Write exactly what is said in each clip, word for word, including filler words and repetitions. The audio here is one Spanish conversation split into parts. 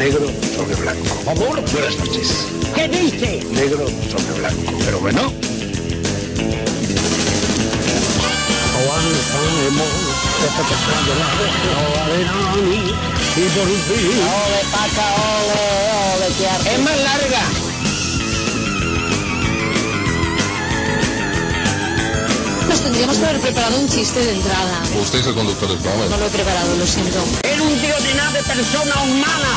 Negro sobre blanco. Por favor, buenas noches. ¿Qué dice? Negro sobre blanco. Pero bueno. Avanzaremos esta persona de la verano y por fin. Ole, paca, ole, ole, que arte. Es más larga. Nos tendríamos que haber preparado un chiste de entrada. Usted es el conductor del programa. No lo he preparado, lo siento. Era un tío de nada de persona humana.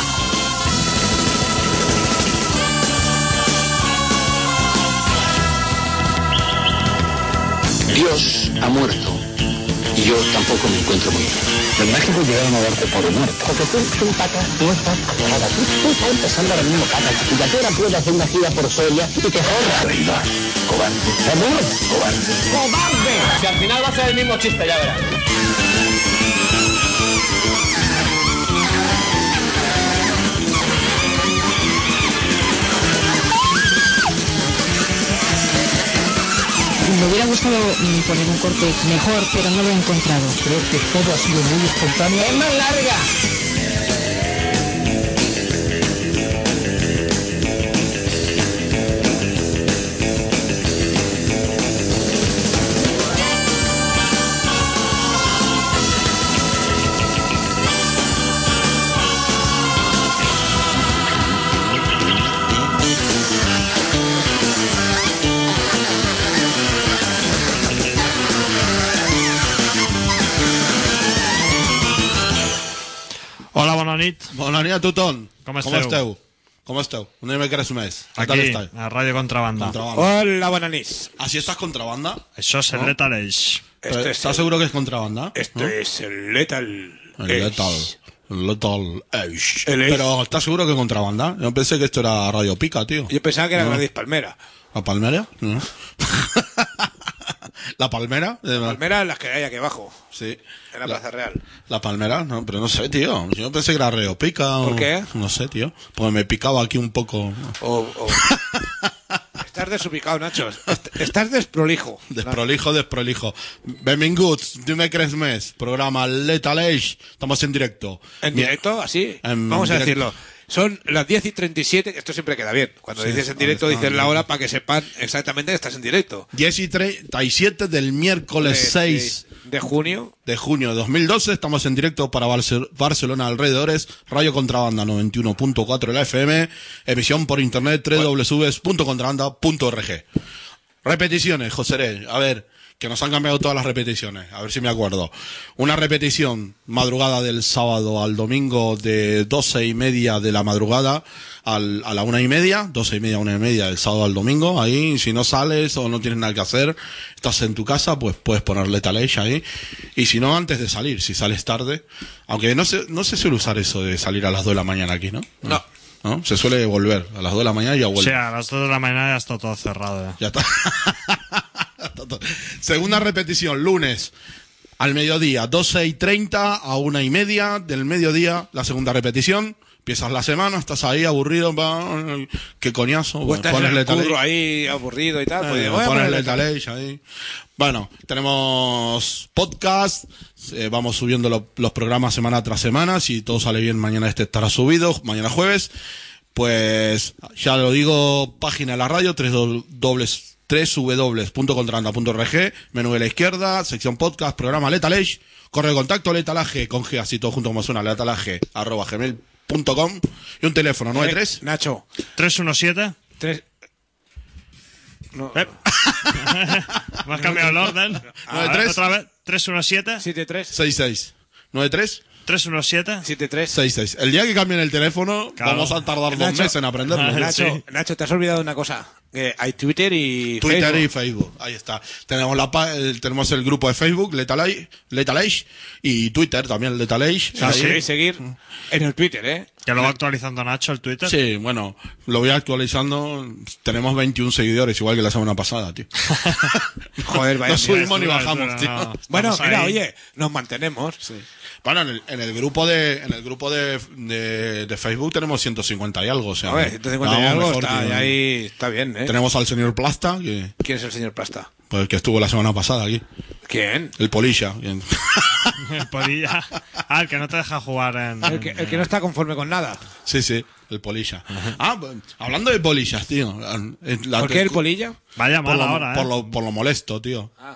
Dios ha muerto. Y yo tampoco me encuentro muy bien. En México llegaron a darte por muerto. Porque tú, tú, paca, no estás aclarada. Tú, tú estás empezando ahora mismo, paca. Y ya tú ahora puedes hacer una gira por Soria y te jodas. Traidor, cobarde, ¿Seguro? cobarde. ¡Cobarde! Si al final va a ser el mismo chiste, ya verás. Me hubiera gustado mm, poner un corte mejor, pero no lo he encontrado. Creo que todo ha sido muy espontáneo. Es más larga. Hola, bona nit. Bona nit a tothom. Com esteu? Com esteu? Com esteu? Un dimecres més. Què tal Aquí, estàs? a Radio Contrabanda. Contrabanda. Hola, buenas noches. ¿Así estás contrabanda? Això és el Lethal Age. Pero, Esto es ¿Estás el- seguro que es contrabanda? Esto ¿no? es el Lethal. El Age. Lethal. El Lethal Age. El Age. Pero ¿estás seguro que es contrabanda? Yo pensé que esto era Radio Pica, tío. Yo pensaba que era No. Gladys Palmera. ¿La Palmera? No. ¿La Palmera? Eh, Palmera es las que hay aquí abajo, Sí. en la, La- Plaza Real. La Palmera, no, pero no sé, tío. Yo pensé que era Radio Pica. o- ¿Por qué? No sé, tío. Porque me picaba aquí un poco. O, o- Estás desubicado, Nacho. Est- Estás desprolijo. Desprolijo, desprolijo. Benvinguts, dimecres més, programa Lethal Age. Estamos en directo. ¿En Mira, directo? Así. En Vamos a directo. decirlo. Son las diez y treinta y siete. Esto siempre queda bien. Cuando Sí, dices en ahí directo, está, dices la ahí. hora para que sepan exactamente que estás en directo. diez y treinta y siete del miércoles De- seis De, de junio. de junio de dos mil doce. Estamos en directo para Barce- Barcelona alrededores. Radio Contrabanda noventa y uno punto cuatro de la F M. Emisión por internet doble u doble u doble u punto contrabanda punto org. Repeticiones, José. A ver, que nos han cambiado todas las repeticiones. A ver si me acuerdo. Una repetición madrugada del sábado al domingo de doce y media de la madrugada al, a la una y media. Doce y media, una y media del sábado al domingo. Ahí, si no sales o no tienes nada que hacer, estás en tu casa, pues puedes poner Lethal Age ahí. Y si no, antes de salir, si sales tarde. Aunque no se, no se suele usar eso de salir a las dos de la mañana aquí, ¿no? No. ¿No? Se suele volver. A las dos de la mañana ya O vuelve. sea, a las dos de la mañana ya está todo cerrado. Ya. Ya está. Está todo. Segunda repetición, lunes al mediodía, doce y treinta a una y media del mediodía, la segunda repetición. Empiezas la semana, estás ahí aburrido, va, qué coñazo. O Bueno, estás en pones el Lethal curro Age. ahí aburrido y tal. Eh, pues, voy a pones poner Lethal Lethal. Age ahí. Bueno, tenemos podcast, eh, vamos subiendo lo- los programas semana tras semana. Si todo sale bien, mañana este estará subido, mañana jueves. Pues ya lo digo, página de la radio, tres dobles tres w punto contrabanda punto org, menú de la izquierda, sección podcast, programa Lethal Age, correo de contacto letalage con G, así todo junto como suena, letalage arroba gmail punto com, y un teléfono nueve tres Eh, Nacho. tres uno siete. Tres. No, Eh. ¿Me has cambiado el orden? A ver, tres. Otra vez. tres uno siete. siete tres. seis seis nueve tres tres uno siete. siete tres. seis seis. El día que cambien el teléfono, Claro. vamos a tardar dos Nacho. meses en aprenderlo. Ah, Nacho, sí. Nacho, te has olvidado de una cosa. Que hay Twitter y Twitter Facebook. y Facebook, ahí está. Tenemos la pa- el, tenemos el grupo de Facebook, Lethal Age, Lethal Age, y Twitter también, Lethal Age. Si nos Ahí. queréis seguir en el Twitter, ¿eh? Que lo va actualizando Nacho el Twitter. Sí, bueno, lo voy actualizando. Tenemos veintiún seguidores, igual que la semana pasada, tío. Joder, vaya. No mierda. subimos ni dura, bajamos, dura, tío. no. Bueno, Estamos mira, ahí. oye, nos mantenemos. Bueno, en el, en el grupo de en el grupo de, de, de Facebook tenemos ciento cincuenta y algo, o sea, A ver, ciento cincuenta y vamos algo mejor está, que- y ahí está bien, ¿eh? Tenemos al señor Plasta, que, ¿Quién es el señor Plasta? pues, que estuvo la semana pasada aquí. ¿Quién? El Polilla. que- El polilla. Ah, el que no te deja jugar en... El que, el que no está conforme con nada. Sí, sí, el polilla. Ah, pues, hablando de polillas, tío. La, ¿Por qué el polilla? Vaya por mal lo, ahora, ¿eh? por, lo, por lo molesto, tío. Ah.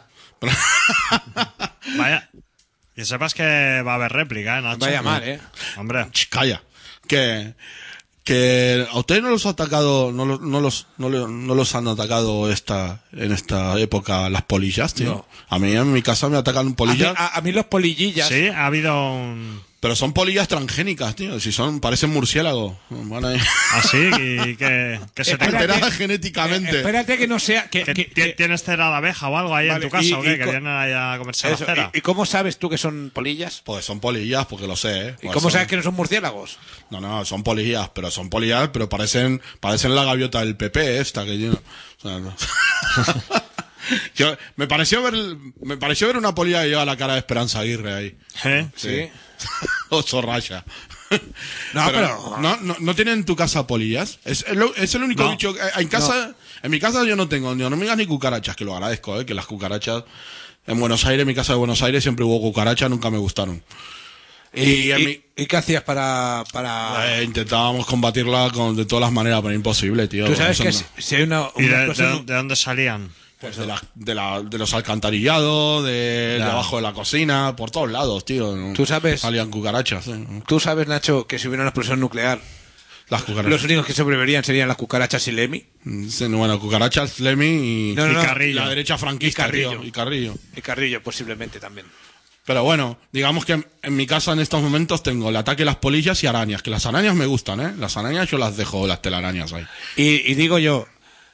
Vaya. Y sepas que va a haber réplica, ¿eh, Nacho? Vaya mal, ¿eh? Hombre. Ch, calla. Que, que a ustedes no los ha atacado, no los, no los, no, le- no los han atacado esta, en esta época las polillas, tío. No. A mí en mi casa me atacan A mí, polillas, a, a mí los polillillas. Sí, ha habido un... pero son polillas transgénicas, tío. Si son, parecen murciélagos. Van ahí. Así, y que, que se te... Espérate. Alteradas Eh, genéticamente. espérate que no sea. Que, que que- ti- que- ¿Tienes cera de abeja o algo ahí Vale, en tu casa y- o qué? y Que co- vienen ahí a comerse eso, la cera. ¿y, y cómo sabes tú que son polillas? Pues son polillas, porque lo sé, ¿eh? ¿Y Pues cómo son- sabes que no son murciélagos? No, no, son polillas, pero son polillas, pero parecen, parecen la gaviota del P P esta que yo, o sea, no. Yo- me pareció ver, me pareció ver una polilla que lleva la cara de Esperanza Aguirre ahí. ¿Eh? Sí. O Sorraya. No, pero- ¿no, no, ¿no tienen en tu casa polillas? Es, es, lo- es el único No. bicho que, en casa, en mi casa yo no tengo ni hormigas ni cucarachas, que lo agradezco, eh, que las cucarachas, en Buenos Aires, en mi casa de Buenos Aires siempre hubo cucarachas, nunca me gustaron. Y, en ¿Y, mi- y qué hacías para...? para... eh, intentábamos combatirla con, de todas las maneras, pero imposible, tío. Tú sabes Eso que no. si, si hay una... ¿Y una de, cosa- de- de dónde salían? Pues de, la, de, la, de los alcantarillados, de, de Ya. abajo de la cocina, por todos lados, tío. Tú sabes- Salían cucarachas, eh. Tú sabes, Nacho, que si hubiera una explosión nuclear, Las los cucarachas. únicos que sobrevivirían serían las cucarachas y Lemmy Sí, bueno, cucarachas, Lemmy y, No, no, y no. Carrillo. La derecha franquista, Y Carrillo. tío, y Carrillo. y Carrillo, posiblemente también. Pero bueno, digamos que en, en mi casa en estos momentos tengo el ataque de las polillas y arañas, que las arañas me gustan, ¿eh? Las arañas yo las dejo, las telarañas ahí. Y, y digo yo,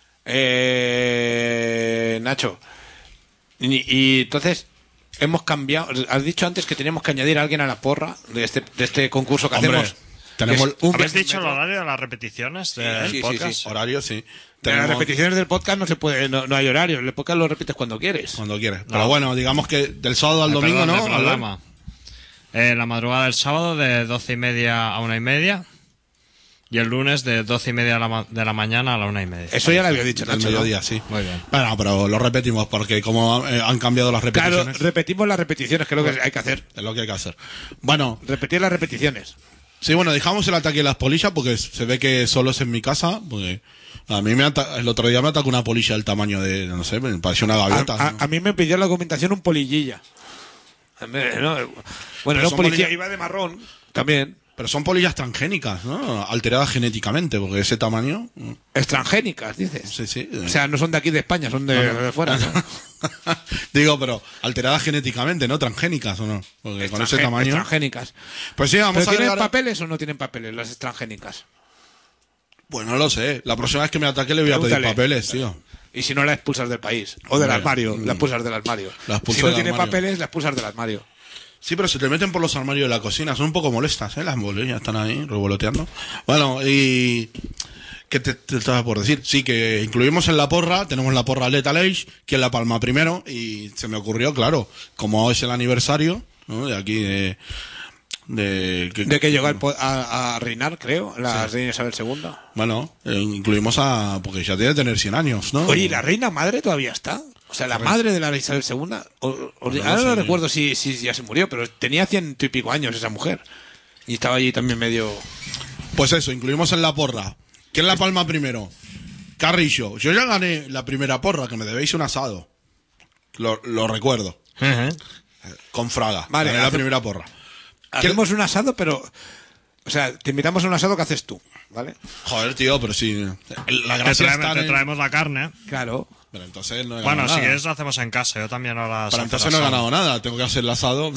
eh, Nacho, y, y entonces hemos cambiado. Has dicho antes que teníamos que añadir a alguien a la porra de este, de este concurso que Hombre, hacemos. tenemos- que es un ¿Habéis viaje en dicho el metro. horario de las repeticiones del sí, sí, podcast? sí. Horario, sí. De las Tenemos- repeticiones del podcast no se puede, no, no hay horario. El podcast lo repites cuando quieres. Cuando quieres. Pero bueno, digamos que del sábado al Eh, domingo, perdón, ¿no? de programa. Eh, la madrugada del sábado de doce y media a una y media. Y el lunes de doce y media de la, ma- de la mañana a la una y media. Eso ya lo había dicho Al Nacho, ¿no? mediodía, sí. Muy bien. Bueno, pero lo repetimos porque como eh, han cambiado las Claro, repeticiones, repetimos las repeticiones, que es lo que hay que hacer. es lo que hay que hacer. Bueno, Repetir las repeticiones. sí, bueno, dejamos el ataque de las polillas porque se ve que solo es en mi casa, porque a mí me ata- el otro día me atacó una polilla del tamaño de, no sé, me pareció una A, gaviota. a- ¿no? a mí me pidió la documentación un polillilla. A mí, no, bueno, no son policía, polilla- iba de marrón también. Pero son polillas transgénicas, ¿no? Alteradas genéticamente, porque ese tamaño... mm, Extrangénicas, dices. Sí, sí. O sea, no son de aquí de España, son de, de fuera. ¿no? Digo, pero alteradas genéticamente, ¿no? Transgénicas, ¿o no? Porque con ese Extrangé- tamaño... Extrangénicas. Pues sí, vamos ¿Pero a tienen agregar... papeles o no tienen papeles las extrangénicas? Pues no lo sé. La próxima vez que me ataque le voy a pedir Pregúntale. papeles, tío. Y si no, la expulsas del país. O del Hombre, armario. La mm. expulsas del armario. La expulso Si no del tiene armario. papeles, la expulsas del armario. Sí, pero se te meten por los armarios de la cocina. Son un poco molestas, ¿eh? Las bolillas están ahí revoloteando. Bueno, y... ¿Qué te, te estaba por decir? Sí, que incluimos en la porra, tenemos la porra Lethal Age, que es la palma primero, y se me ocurrió, claro, como es el aniversario, ¿no? De aquí de... De que, De que llegó al po- a, a reinar, creo, la reina Isabel segunda. Bueno, eh, incluimos a... Porque ya tiene que tener cien años, ¿no? Oye, ¿y la reina madre todavía está? O sea, la madre de la Isabel segunda. O, o- No lo ahora no sé. recuerdo si, si ya se murió, pero tenía ciento y pico años esa mujer. Y estaba allí también medio... Pues eso, incluimos en la porra. ¿Quién la palma primero? Carrillo. Yo ya gané la primera porra, que me debéis un asado. Lo, lo recuerdo. Ujú. Con Fraga. Vale, Gané la hace- primera porra. ¿Quién- Hacemos un asado, pero... O sea, te invitamos a un asado que haces tú, ¿vale? Joder, tío, pero sí. La Te, gracia traemos, está te en... traemos la carne. Claro. Pero entonces no he Bueno, ganado si nada. quieres lo hacemos en casa. Yo también ahora... Pero sé entonces hacer no he asado. ganado nada. Tengo que hacer el asado.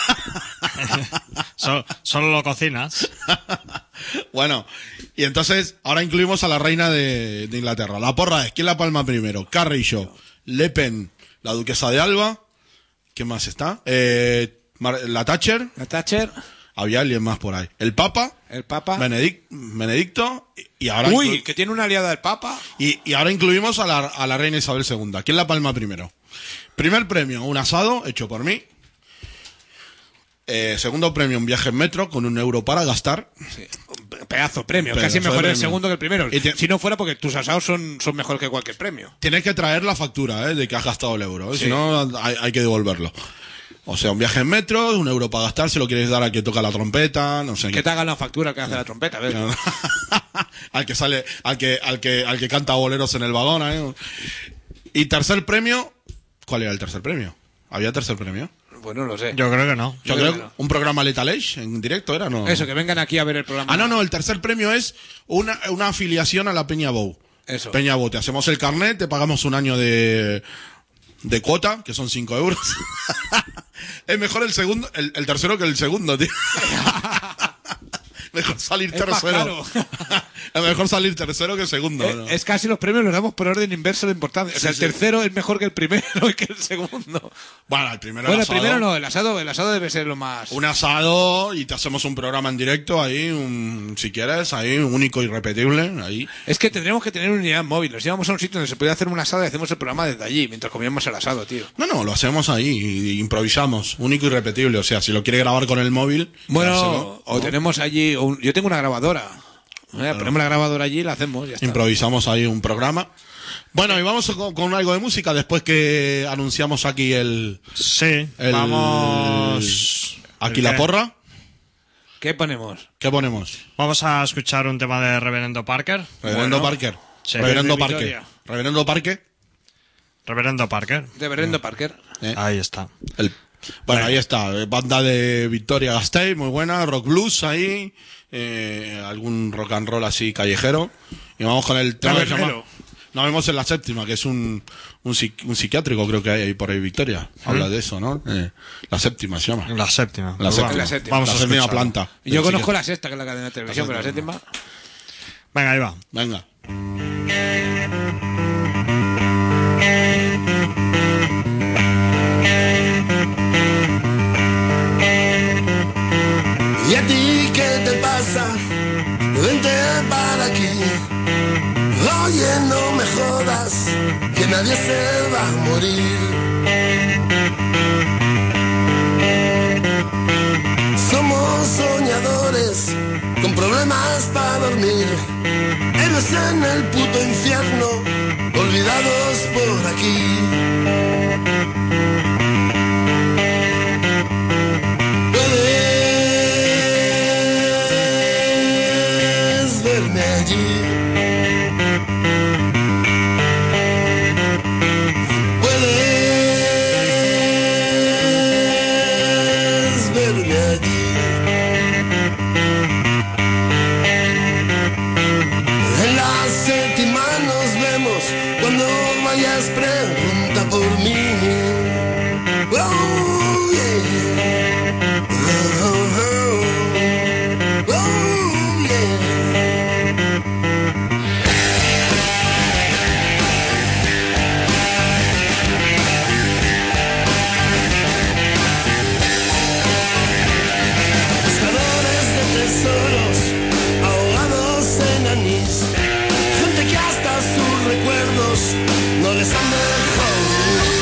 Solo, solo lo cocinas. Bueno, y entonces ahora incluimos a la reina de, de Inglaterra. La porra es, ¿quién la palma primero? Carrillo, Le Pen, la duquesa de Alba. ¿Quién más está? Eh, Mar- la Thatcher. La Thatcher, Había alguien más por ahí. El Papa, el Papa... Benedic- Benedicto, y y ahora, Uy, inclu- que tiene una aliada del Papa. y, y ahora incluimos a la, a la reina Isabel segunda. ¿Quién la palma primero? Primer premio, un asado hecho por mí. Eh, segundo premio, un viaje en metro con un euro para gastar. Sí. Un pedazo premio. Pedazo Casi de mejor el premio. segundo que el primero. Y te- Si no fuera porque tus asados son, son mejor que cualquier premio. Tienes que traer la factura, ¿eh? De que has gastado el euro, ¿eh? Sí. Si no, hay, hay que devolverlo. O sea, un viaje en metro, un euro para gastar, se lo quieres dar al que toca la trompeta, no sé Que qué. te hagan la factura que hace la trompeta, ¿ves? al que sale, al que, al que, al que canta boleros en el vagón, ¿eh? Y tercer premio, ¿cuál era el tercer premio? ¿Había tercer premio? Pues no lo sé. Yo creo que no. Yo, creo que un programa Lethal Age en directo era, ¿no? Eso, que vengan aquí a ver el programa. Ah, no, no, el tercer premio es una, una afiliación a la Peña Bow. Eso. Peña Bow, te hacemos el carnet, te pagamos un año de, de cuota, que son cinco euros. Es mejor el segundo, el, el tercero que el segundo, tío. Mejor salir Es más tercero. Es mejor salir tercero que segundo. Eh, ¿no? Es casi los premios los damos por orden inverso de importancia. O sea, Sí, el sí. tercero es mejor que el primero y que el segundo. Bueno, el primero Bueno, el el asado. primero no, el asado, el asado debe ser lo más. Un asado y te hacemos un programa en directo ahí, un, si quieres, ahí, único y irrepetible, ahí. Es que tendríamos que tener unidad móvil. Nos íbamos a un sitio donde se podía hacer un asado y hacemos el programa desde allí, mientras comíamos el asado, tío. No, no, lo hacemos ahí, y improvisamos, único y irrepetible. O sea, si lo quiere grabar con el móvil, Bueno, dárselo, o ¿no? tenemos allí. o un- yo tengo una grabadora. Eh, ponemos la grabadora allí y la hacemos. Ya está. Improvisamos ahí un programa. Bueno, y vamos con, con algo de música después que anunciamos aquí el. Sí, el vamos... Aquí ¿El la qué? porra. ¿Qué ponemos? ¿Qué ponemos? Vamos a escuchar un tema de Reverendo Parker. Reverendo Bueno, Parker. sí. Reverendo Desde Parque. Vitoria. Reverendo Parque. Reverendo Parker. De Berendo Parker. Eh, Ahí está. el- Bueno, ahí está. eh, Banda de Victoria Gasteiz, muy buena. Rock blues ahí. eh, algún rock and roll así callejero. Y vamos con el tema que se llama. Tabernero. Nos vemos en la séptima, que es un, un, psiqui- un psiquiátrico, creo que hay ahí por ahí, Victoria. Habla de eso, ¿no? Eh, la séptima se llama. La séptima. La Pues séptima. La séptima. Vamos la a séptima escucharlo. planta. Y yo del conozco psiqui- la sexta, que es la cadena de televisión, pero la séptima. Venga, ahí va. Venga. ¿Y a ti qué te pasa? Vente para aquí. Oye, no me jodas, que nadie se va a morir. Somos soñadores con problemas para dormir. Héroes en el puto infierno, olvidados por aquí. Puedes verme allí. Puedes verme allí. En la séptima nos vemos. Cuando vayas pregunta por mí. Oh, yeah. Oh, oh, oh. Oh, yeah. Pescadores de tesoros, ahogados en anís, gente que hasta sus recuerdos no les han dejado huir.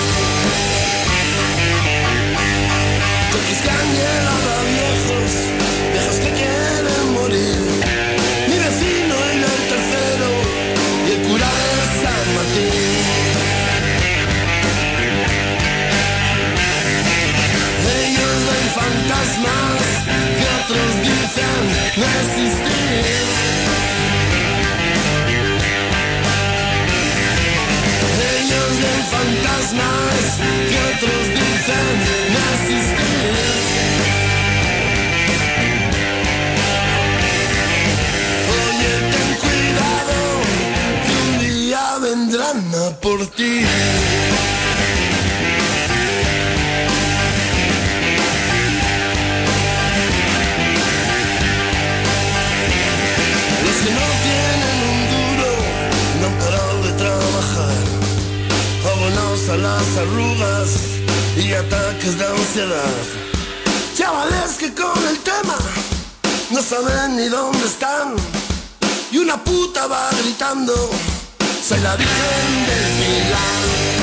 Toquis que han llegado a viejos, viejos que quieren morir. Mi vecino en el tercero y el cura de San Martín. Ellos ven fantasmas que otros dicen no existir. Ellos ven fantasmas que otros dicen no existir. Oye, ten cuidado, que un día vendrán a por ti. Los que no tienen un duro no han parado de trabajar, abonados a las arrugas y ataques de ansiedad. Chavales que con el tema no saben ni dónde están, y una puta va gritando: soy la Virgen del Milán.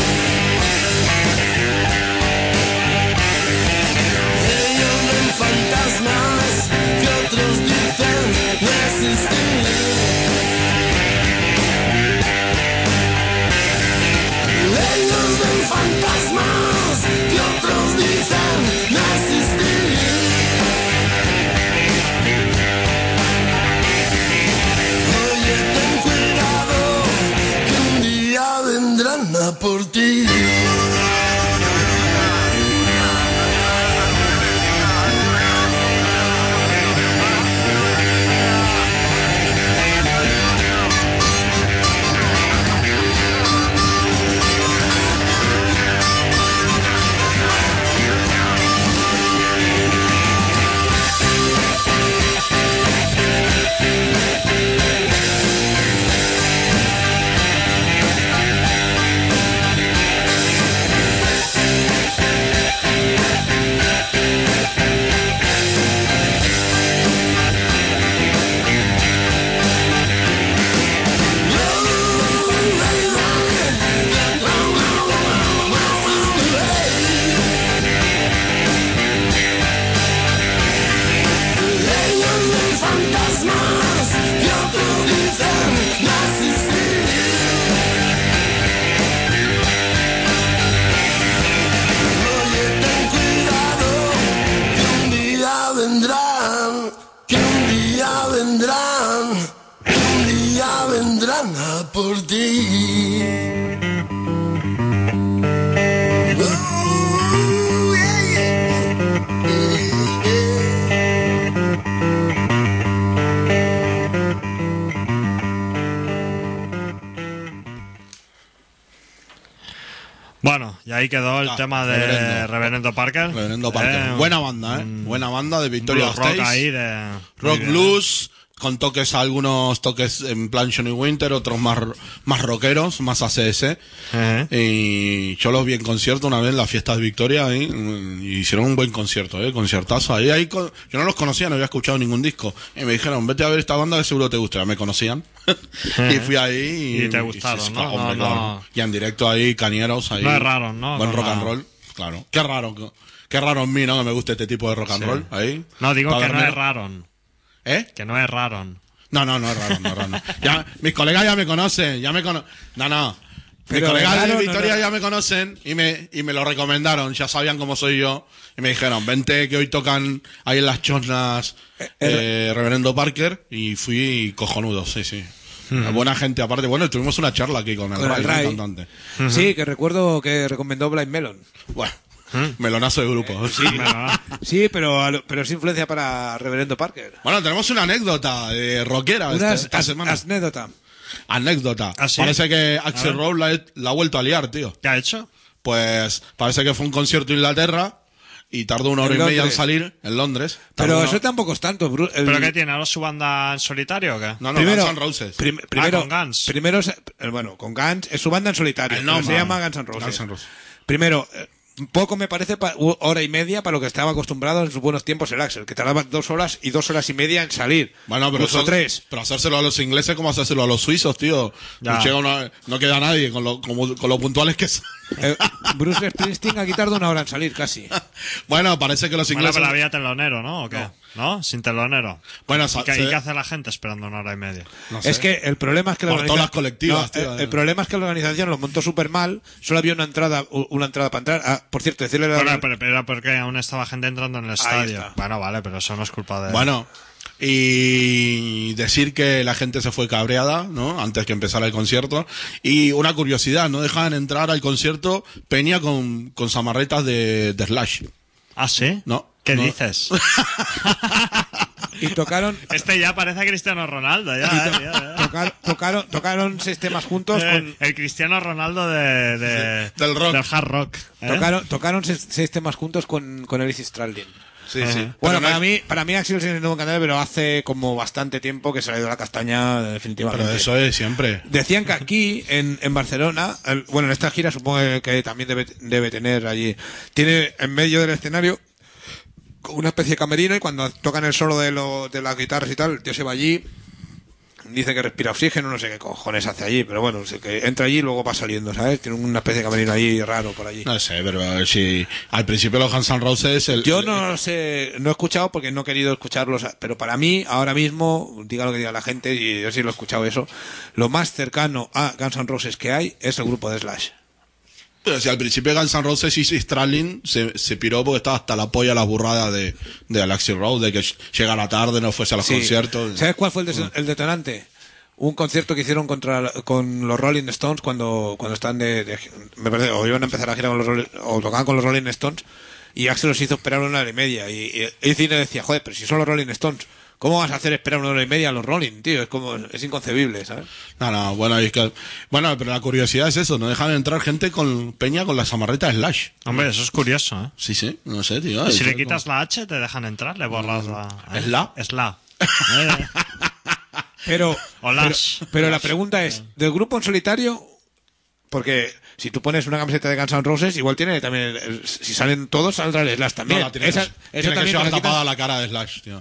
Ellos ven fantasmas que otros dicen no existir. Ellos ven fantasmas que otros dicen por ti. Oh, yeah, yeah. Bueno, y ahí quedó el Ah, tema de Reverendo. Reverendo Parker. Reverendo Parker. Eh, Buena banda, ¿eh? Buena banda de Victoria blues rock State. ahí de... Rock muy bien. blues, con toques, algunos toques en plan Johnny Winter, otros más, más rockeros, más A C S. Ajá. Y yo los vi en concierto una vez en las fiestas de Victoria ahí, y hicieron un buen concierto, ¿eh? Conciertazo. Ahí, ahí, con- yo no los conocía, no había escuchado ningún disco. Y me dijeron, vete a ver esta banda que seguro te gusta. Ya me conocían. Y fui ahí. Y te gustaron, sí, sí, ¿no? claro, hombre, No, claro. no. Y en directo ahí, cañeros ahí. No es raro, ¿no? Buen Con rock la- and roll, claro. Qué raro, qué- qué raro en mí, ¿no? Que me guste este tipo de rock and Sí. roll ahí. No, digo que no Tabernero. es raro. ¿Eh? Que no es raro. No, no, no es raro, no es raro. no. Ya, mis colegas ya me conocen, ya me conocen. No, no. Mis Pero colegas raro, de no, Victoria no. ya me conocen y me, y me lo recomendaron, ya sabían cómo soy yo. Y me dijeron, vente que hoy tocan ahí en las chosnas eh, Reverendo Parker. Y fui cojonudo, sí, sí. Buena gente aparte. Bueno, tuvimos una charla aquí con el Con Ray, el el Ray. cantante. Sí, que recuerdo que recomendó Blind Melon. Bueno, melonazo de grupo. Sí. Sí, pero, a lo- pero es influencia para Reverendo Parker. Bueno, tenemos una anécdota de rockera Una esta, esta as- semana. anécdota. Anécdota. ¿Ah, sí? Parece que A Axl ver. Rose la, la ha vuelto a liar, tío. ¿Qué ha hecho? Pues parece que fue un concierto en Inglaterra y tardó una hora En y media en Londres. salir en Londres. Tardó Pero una- eso tampoco es tanto. Bru- el- ¿Pero qué tiene? ¿Ahora su banda en solitario o qué? No, no, primero, Guns N' Roses. prim- primero, con Guns. primero, se- eh, bueno, con Guns, es su banda en solitario. El pero nombre. se llama Guns N' Roses. Guns N' Roses. Primero, eh, poco me parece pa- u- hora y media para lo que estaba acostumbrado en sus buenos tiempos el Axel, que tardaba dos horas y dos horas y media en salir. Bueno, pero Incluso eso- tres. Pero hacérselo a los ingleses como hacérselo a los suizos, tío. Ya. No, llega una- no queda nadie con lo, como- con lo puntuales que son. Eh, Bruce Springsteen aquí tardó una hora en salir casi. Bueno, parece que los Bueno, ingleses... pero había telonero, ¿no? ¿O qué? ¿No? Sin telonero. Bueno, ¿Y sa- qué, se- y qué hace la gente esperando una hora y media? no sé. Es que el problema es que la Por organiza- todas las colectivas, No, tío. el, el problema es que la organización lo montó súper mal. Solo había una entrada, u- una entrada para entrar. Ah, por cierto, decirle a la- Bueno, pero, pero era porque aún estaba gente entrando en el estadio. está. Bueno, vale, pero eso no es culpa de... Bueno, y decir que la gente se fue cabreada, ¿no? Antes que empezara el concierto. Y una curiosidad, no dejaban entrar al concierto Peña con, con zamarretas de, de Slash. ¿Ah, sí? No, ¿Qué no. dices? y tocaron, Este ya parece Cristiano Ronaldo, ya, eh, ya, ya. tocar- tocaron, tocaron seis temas juntos Eh, con, el Cristiano Ronaldo de, de- Del rock. del hard rock. ¿eh? tocaron, tocaron seis, seis temas juntos con, con Elvis Stradlin. Sí, Ajá. sí. Bueno, Pero no para es- mí, para mí Axel sigue siendo un cantante, pero hace como bastante tiempo que se le ha ido la castaña definitivamente. Pero eso es siempre. Decían que aquí, en, en Barcelona, el- bueno, en esta gira supongo que también debe, debe tener allí, tiene en medio del escenario una especie de camerino y cuando tocan el solo de, lo, de las guitarras y tal, el tío se va allí, dice que respira oxígeno, no sé qué cojones hace allí, pero bueno, sé que entra allí y luego va saliendo, ¿sabes? Tiene una especie de camerino ahí raro por allí. No sé, pero si al principio los Guns N' Roses... El, Yo no lo sé, no he escuchado porque no he querido escucharlos, pero para mí, ahora mismo, diga lo que diga la gente, y yo sí lo he escuchado eso, lo más cercano a Guns N' Roses que hay es el grupo de Slash. Pero si al principio Guns N' Roses y Stradlin se, se piró porque estaba hasta la polla las burradas de, de Alexi Rose, de que llegara tarde, no fuese a los Sí. conciertos. ¿Sabes cuál fue el, des- el detonante? Un concierto que hicieron contra con los Rolling Stones cuando cuando están de, de- me parece, o iban a empezar a girar con los Rolling- o tocaban con los Rolling Stones y Axel los hizo esperar una hora y media y, y, y Cine decía, joder, pero si son los Rolling Stones, ¿cómo vas a hacer esperar una hora y media a los Rolling, tío? Es como, es inconcebible, ¿sabes? No, no, bueno, es que, bueno, pero la curiosidad es eso, no dejan entrar gente con Peña con la samarreta Slash. Hombre, eso es curioso, ¿eh? Sí, sí, no sé, tío. Y si eso le es quitas la H, te dejan entrar, le borras la... ¿eh? ¿Es la? Es la. Eh, Pero, O Lash. pero, pero la pregunta es, ¿del grupo en solitario? Porque si tú pones una camiseta de Guns N' Roses, igual tiene también, el- el- si salen todos, saldrá el Slash como- también. No, la tiene, Esa- que, eso tiene que también llevar te la quitan. tapada la cara de Slash, tío.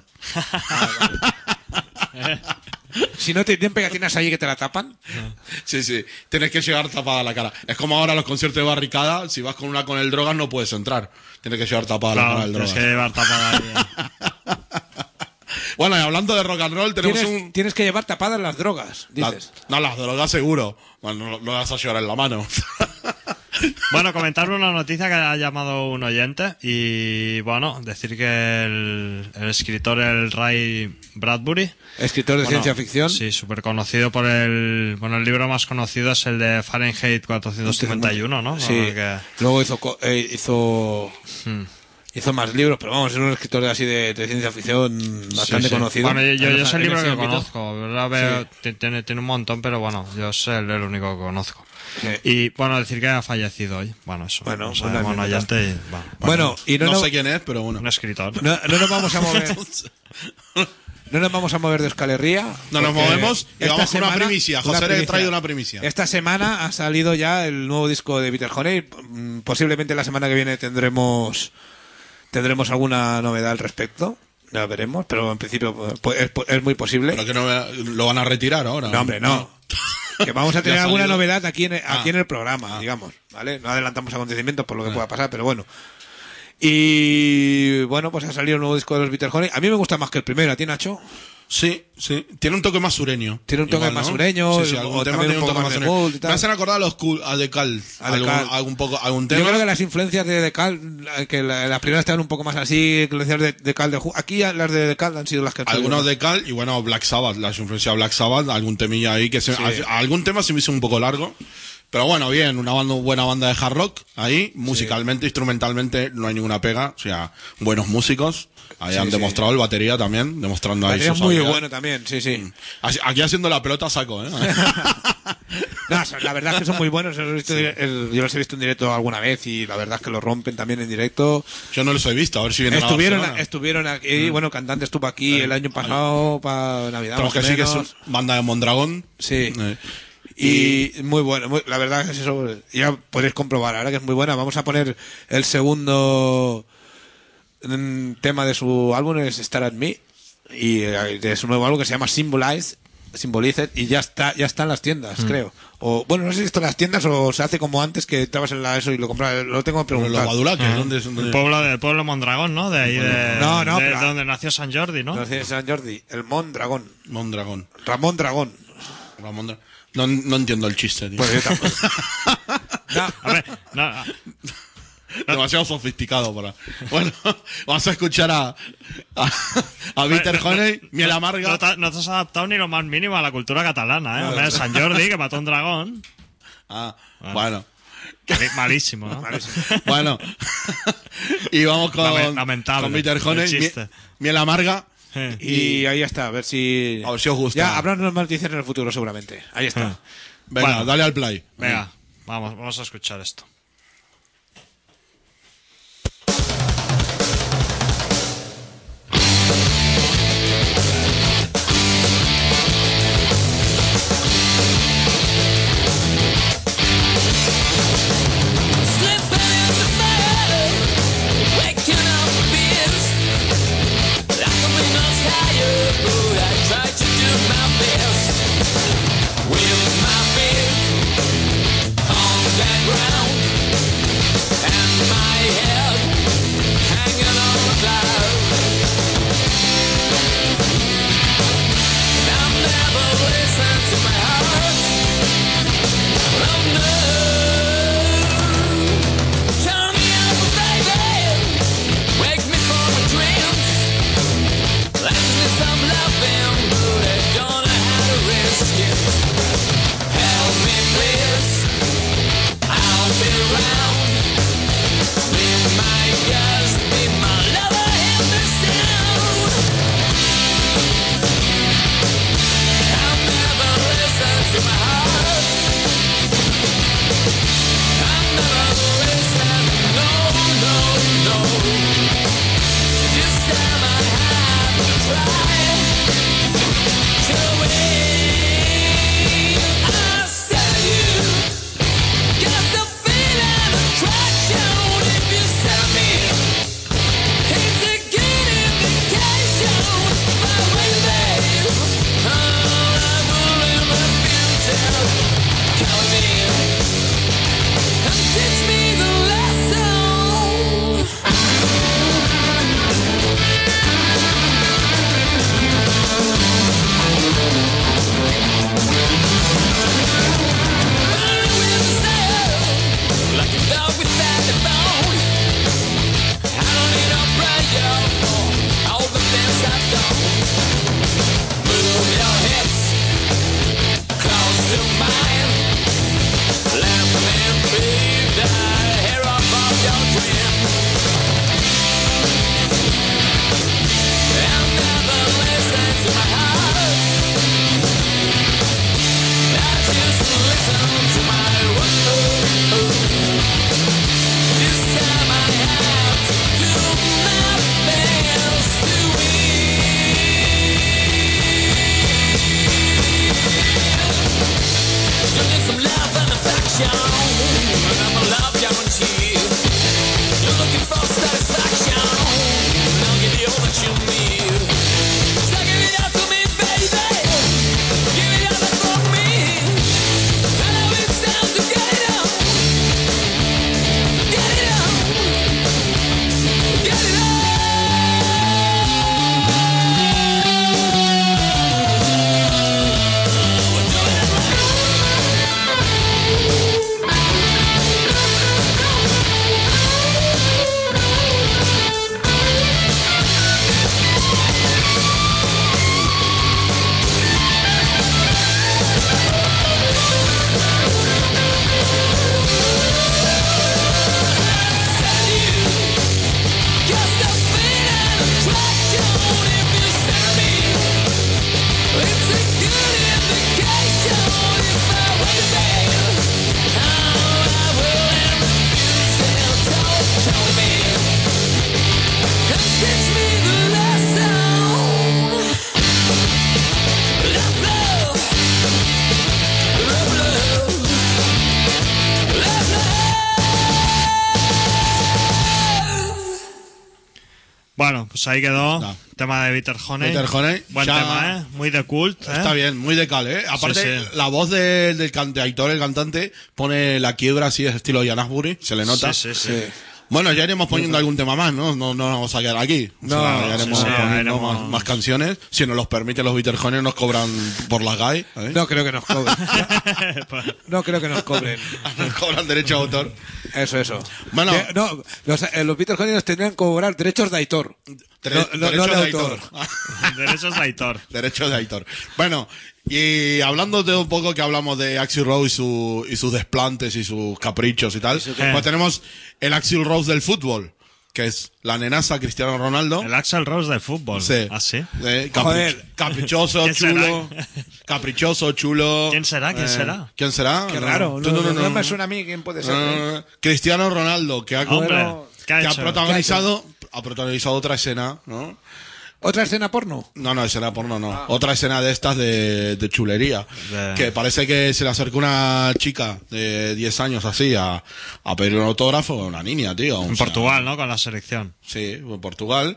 Si no te tienen pegatinas ahí que te la tapan. Sí, sí, tienes que llevar tapada la cara. Es como ahora los conciertos de barricada, si vas con una con el drogas no puedes entrar. Tienes que llevar tapada la Claro, cara del tienes drogas. que llevar tapada ahí. Bueno, y hablando de rock and roll, tenemos Tienes, un... tienes que llevar tapadas las drogas, la- dices. no, las drogas seguro. Bueno, no, no las vas a llevar en la mano. Bueno, comentar una noticia que ha llamado un oyente y, bueno, decir que el, el escritor, el Ray Bradbury... Escritor de bueno, ciencia ficción. Sí, súper conocido por el... Bueno, el libro más conocido es el de Fahrenheit cuatrocientos cincuenta y uno, ¿no? Sí. Que... Luego hizo... co- eh, hizo... Hmm. Hizo más libros, pero vamos, es un escritor así de, de ciencia ficción bastante Sí, sí. conocido. Bueno, yo, yo, En yo esa- es el en libro ese que ámbito. conozco, ¿verdad? Veo- ti- tiene, tiene un montón, pero bueno, yo es el, el único que conozco. Sí. Y bueno, decir que ha fallecido hoy. Bueno, eso. Bueno, o sea, buena bueno, anécdota. oyente y, bueno, Bueno, y no, no no, sé quién es, pero bueno. un escritor. no, no nos vamos a mover. No nos vamos a mover de Euskal Herria. No nos porque movemos y esta vamos con una semana- primicia. una José le ha primicia. traído una primicia. Esta semana ha salido ya el nuevo disco de Peter Honey. Mm, Posiblemente la semana que viene tendremos tendremos alguna novedad al respecto. Ya veremos, pero en principio pues, es, es muy posible. Pero que no me- lo van a retirar ahora. No, hombre, no. Que vamos a tener Ya ha alguna salido. novedad aquí en, aquí Ah. en el programa, digamos, ¿vale? No adelantamos acontecimientos por lo que pueda pasar, pero bueno. Y bueno, pues ha salido el nuevo disco de los Bitter Honey. A mí me gusta más que el primero, ¿a ti, Nacho? Sí, sí. Tiene un toque más sureño. Tiene un toque Igual, más ¿no? sureño, Sí, sí, o algún tema también tiene un poco más de sureño. Gould y tal. Me hacen acordar a los cool, a The Cal. A The algún, Cal. algún poco, algún Yo tema. creo que las influencias de Decal, que la- las primeras estaban un poco más así, influencias de Decal de Who. Aquí las de Decal han sido las que han salido. Algunos de Cal y bueno, Black Sabbath, las influencias de Black Sabbath, algún temilla ahí que se, a- algún tema se me hizo un poco largo. Pero bueno, bien, una banda, buena banda de hard rock ahí, musicalmente, instrumentalmente no hay ninguna pega, o sea, buenos músicos, ahí Sí, han sí. demostrado el batería también, demostrando ahí Es sus muy habilidades. bueno también, sí, sí. Así- Aquí haciendo la pelota saco, ¿eh? No, son- la verdad es que son muy buenos. Los he visto dire- el- yo los he visto en directo alguna vez y la verdad es que lo rompen también en directo. Yo no los he visto, a ver si vienen a Estuvieron, Barcelona. estuvieron aquí, bueno, cantante estuvo aquí el año pasado para Navidad. Pero más que o sí que es menos. banda de Mondragón. Sí. Eh, Y muy bueno, muy- la verdad es eso, ya podéis comprobar, ahora que es muy buena. Vamos a poner el segundo mm, tema de su álbum, es Star at Me, y eh, de su nuevo álbum que se llama Symbolize, Symbolize, y ya está, ya está en las tiendas, Mm. creo. O bueno, no sé si esto en las tiendas o se hace como antes que entrabas en la eso y lo comprabas, lo tengo que pero preguntar. los Badulaques, ¿dónde es? El ¿Dónde? pueblo de pueblo Mondragón, ¿no? De ahí de, No, no, de pero- donde nació San Jordi, ¿no? No sé, San Jordi, el Mondragón, Mondragón. Ramón Dragón. Ramón Dra- No, no entiendo el chiste, tío. Pues yo tampoco. No, A ver, no, no. Demasiado sofisticado para. Bueno, vamos a escuchar a. A, a Bitter Honey, Miel Amarga. No, te, no te has adaptado ni lo más mínimo a la cultura catalana, ¿eh? Hombre, San Jordi, que mató un dragón. Ah, bueno. Mali- Malísimo, ¿no? Bueno. Y vamos con. Lame- lamentable Con Bitter el Honey, chiste. Miel, Miel Amarga. y ahí está, a ver si. A ver si os gusta. Ya habrá unas noticias en el futuro, seguramente. Ahí está. Venga, Bueno. dale al play. Venga, vamos, vamos a escuchar esto. Slipping in the fire, waking up fears. Like a window's higher, but I try to do my best. With my feet on that ground. Bueno, pues ahí quedó. No. Tema de Bitter Honey. Bitter Honey, Buen ya- tema, ¿eh? Muy de cult, ¿eh? Está bien, muy de cal, ¿eh? Aparte, Sí, sí. la voz de- del cante, Aitor, el cantante, pone la quiebra así, es estilo Ian Astbury, se le nota. Sí, sí, sí. Bueno, ya iremos poniendo algún tema más, ¿no? No, no nos vamos a quedar aquí. O sea, No, ya iremos sí, sí, poniendo iremos- Más, más canciones. Si nos los permite los Bitter Honey, nos cobran por las G A I. ¿eh? No creo que nos cobren. No creo que nos cobren. Nos cobran derecho de autor. Eso, eso. Bueno. De- no, los, eh, los Beatles nos tendrían que cobrar derechos de Aitor. Dere- No, no, derechos no de de Aitor. autor. Derechos de Aitor. Derechos de Aitor. Bueno, y hablando de un poco que hablamos de Axl Rose y, su, y sus desplantes y sus caprichos y tal, pues tenemos el Axl Rose del fútbol, que es la nenaza Cristiano Ronaldo. El Axl Rose del fútbol. Sí. ¿Ah, sí? Eh, capri- Joder. Caprichoso, ¿Quién será? chulo. Caprichoso, chulo. ¿Quién será? ¿Quién Eh, será? ¿Quién será? Qué No, raro. tú No, no, no, no, no no. me suena a mí quién puede ser. ¿eh? Ah, Cristiano Ronaldo, que ha, Hombre, ¿qué ha que ha hecho? protagonizado, ha protagonizado otra escena, ¿no? ¿Otra escena porno? No, no, escena porno no. Otra escena de estas de, de chulería. De- Que parece que se le acercó una chica de diez años así a, a pedir un autógrafo, una niña, tío. O En sea, Portugal, ¿no? Con la selección. Sí, en Portugal.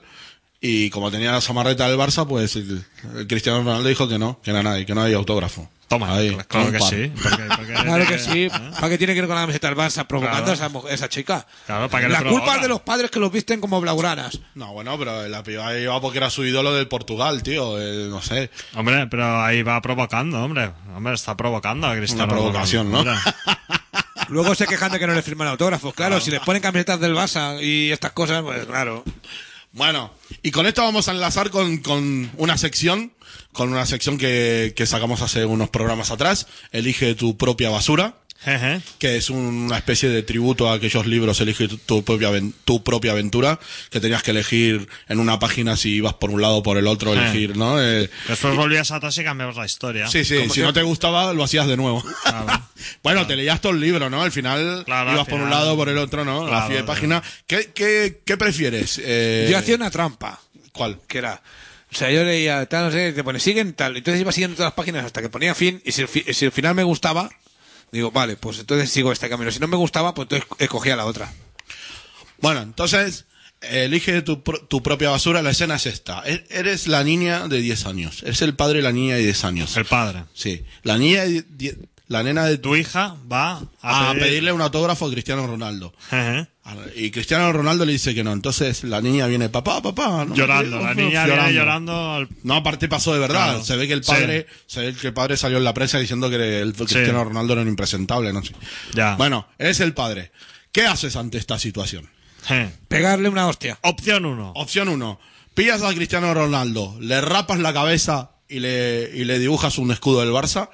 Y como tenía la samarreta del Barça, pues el, el Cristiano Ronaldo dijo que no, que no nadie, que no había autógrafo. Toma, Ahí, claro un que par. sí. Porque, porque Claro que ¿eh? sí. ¿Para qué tiene que ir con la camiseta del Barça provocando Claro. a esa, mujer- esa chica? Claro, ¿para qué le La culpa provoca? es de los padres que los visten como blaugranas. No, bueno, pero la piba iba porque era su ídolo del Portugal, tío. eh, no sé. Hombre, pero ahí va provocando, hombre. Hombre, está provocando a Cristiano Una provocación, Ronaldo. ¿no? Hombre. Luego se quejan de que no le firman autógrafos. Claro, si les ponen camisetas del Barça y estas cosas, pues claro. Bueno, y con esto vamos a enlazar con, con una sección, con una sección que, que sacamos hace unos programas atrás, Elige tu propia basura, Jeje. que es una especie de tributo a aquellos libros, Elige tu, tu propia, aven- tu propia aventura, que tenías que elegir en una página si ibas por un lado o por el otro, Eh. elegir, ¿no? Eh, Después volvías atrás y cambiabas la historia. sí, sí, Como si que- no te gustaba, lo hacías de nuevo. Claro. Bueno, te leías todo el libro, ¿no? Al final Claro, ibas al por un final. lado o por el otro, ¿no? Claro, la de claro. página. ¿Qué, qué, qué prefieres? Eh, Yo hacía una trampa, ¿Cuál? que era... O sea, yo leía, tal, no sé, te pone, siguen tal. Entonces iba siguiendo todas las páginas hasta que ponía fin. Y si el, fi- si el final me gustaba, digo, vale, pues entonces sigo este camino. Si no me gustaba, pues entonces escogía la otra. Bueno, entonces, elige tu, pro- tu propia basura. La escena es esta. E- Eres la niña de diez años. Eres el padre de la niña de diez años. El padre. Sí. La niña de die- la nena de tu Tu hija va a, a pedir- pedirle un autógrafo a Cristiano Ronaldo. Jeje. Y Cristiano Ronaldo le dice que no. Entonces la niña viene, papá, papá. No me Llorando. quiero". La niña viene llorando. al- No, aparte pasó de verdad. Claro. Se ve que el Sí. padre, se ve que el padre salió en la prensa diciendo que el Cristiano Ronaldo era un impresentable, no sé. Ya. Bueno, eres el padre. ¿Qué haces ante esta situación? Je. Pegarle una hostia. Opción uno. Opción uno. Pillas a Cristiano Ronaldo, le rapas la cabeza y le, y le dibujas un escudo del Barça.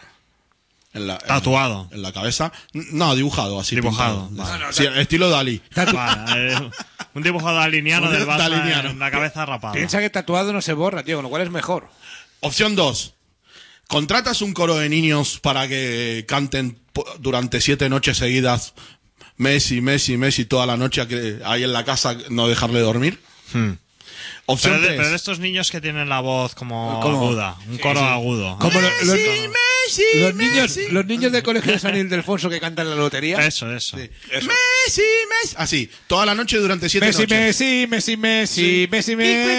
En la, en- Tatuado. En, la cabeza. No, dibujado, así. Dibujado, pintado. vale. No, no, Sí, estilo Dalí. Vale, eh, un dibujado daliniano Un del Barça daliniano. en la cabeza rapada. Piensa que tatuado no se borra, tío, con lo cual es mejor. Opción dos. Contratas un coro de niños para que canten po- durante siete noches seguidas Messi, Messi, Messi toda la noche a que- ahí en la casa, no dejarle dormir. Hmm. Opción Pero de, tres. pero de estos niños que tienen la voz como ¿Cómo? aguda, un coro agudo. Como lo- lo- Messi, los niños, Messi. los niños del colegio de San Ildefonso que cantan la lotería. Eso, eso. Messi, Messi. Así, toda la noche durante siete Messi, noches. Messi, Messi, Messi, Messi,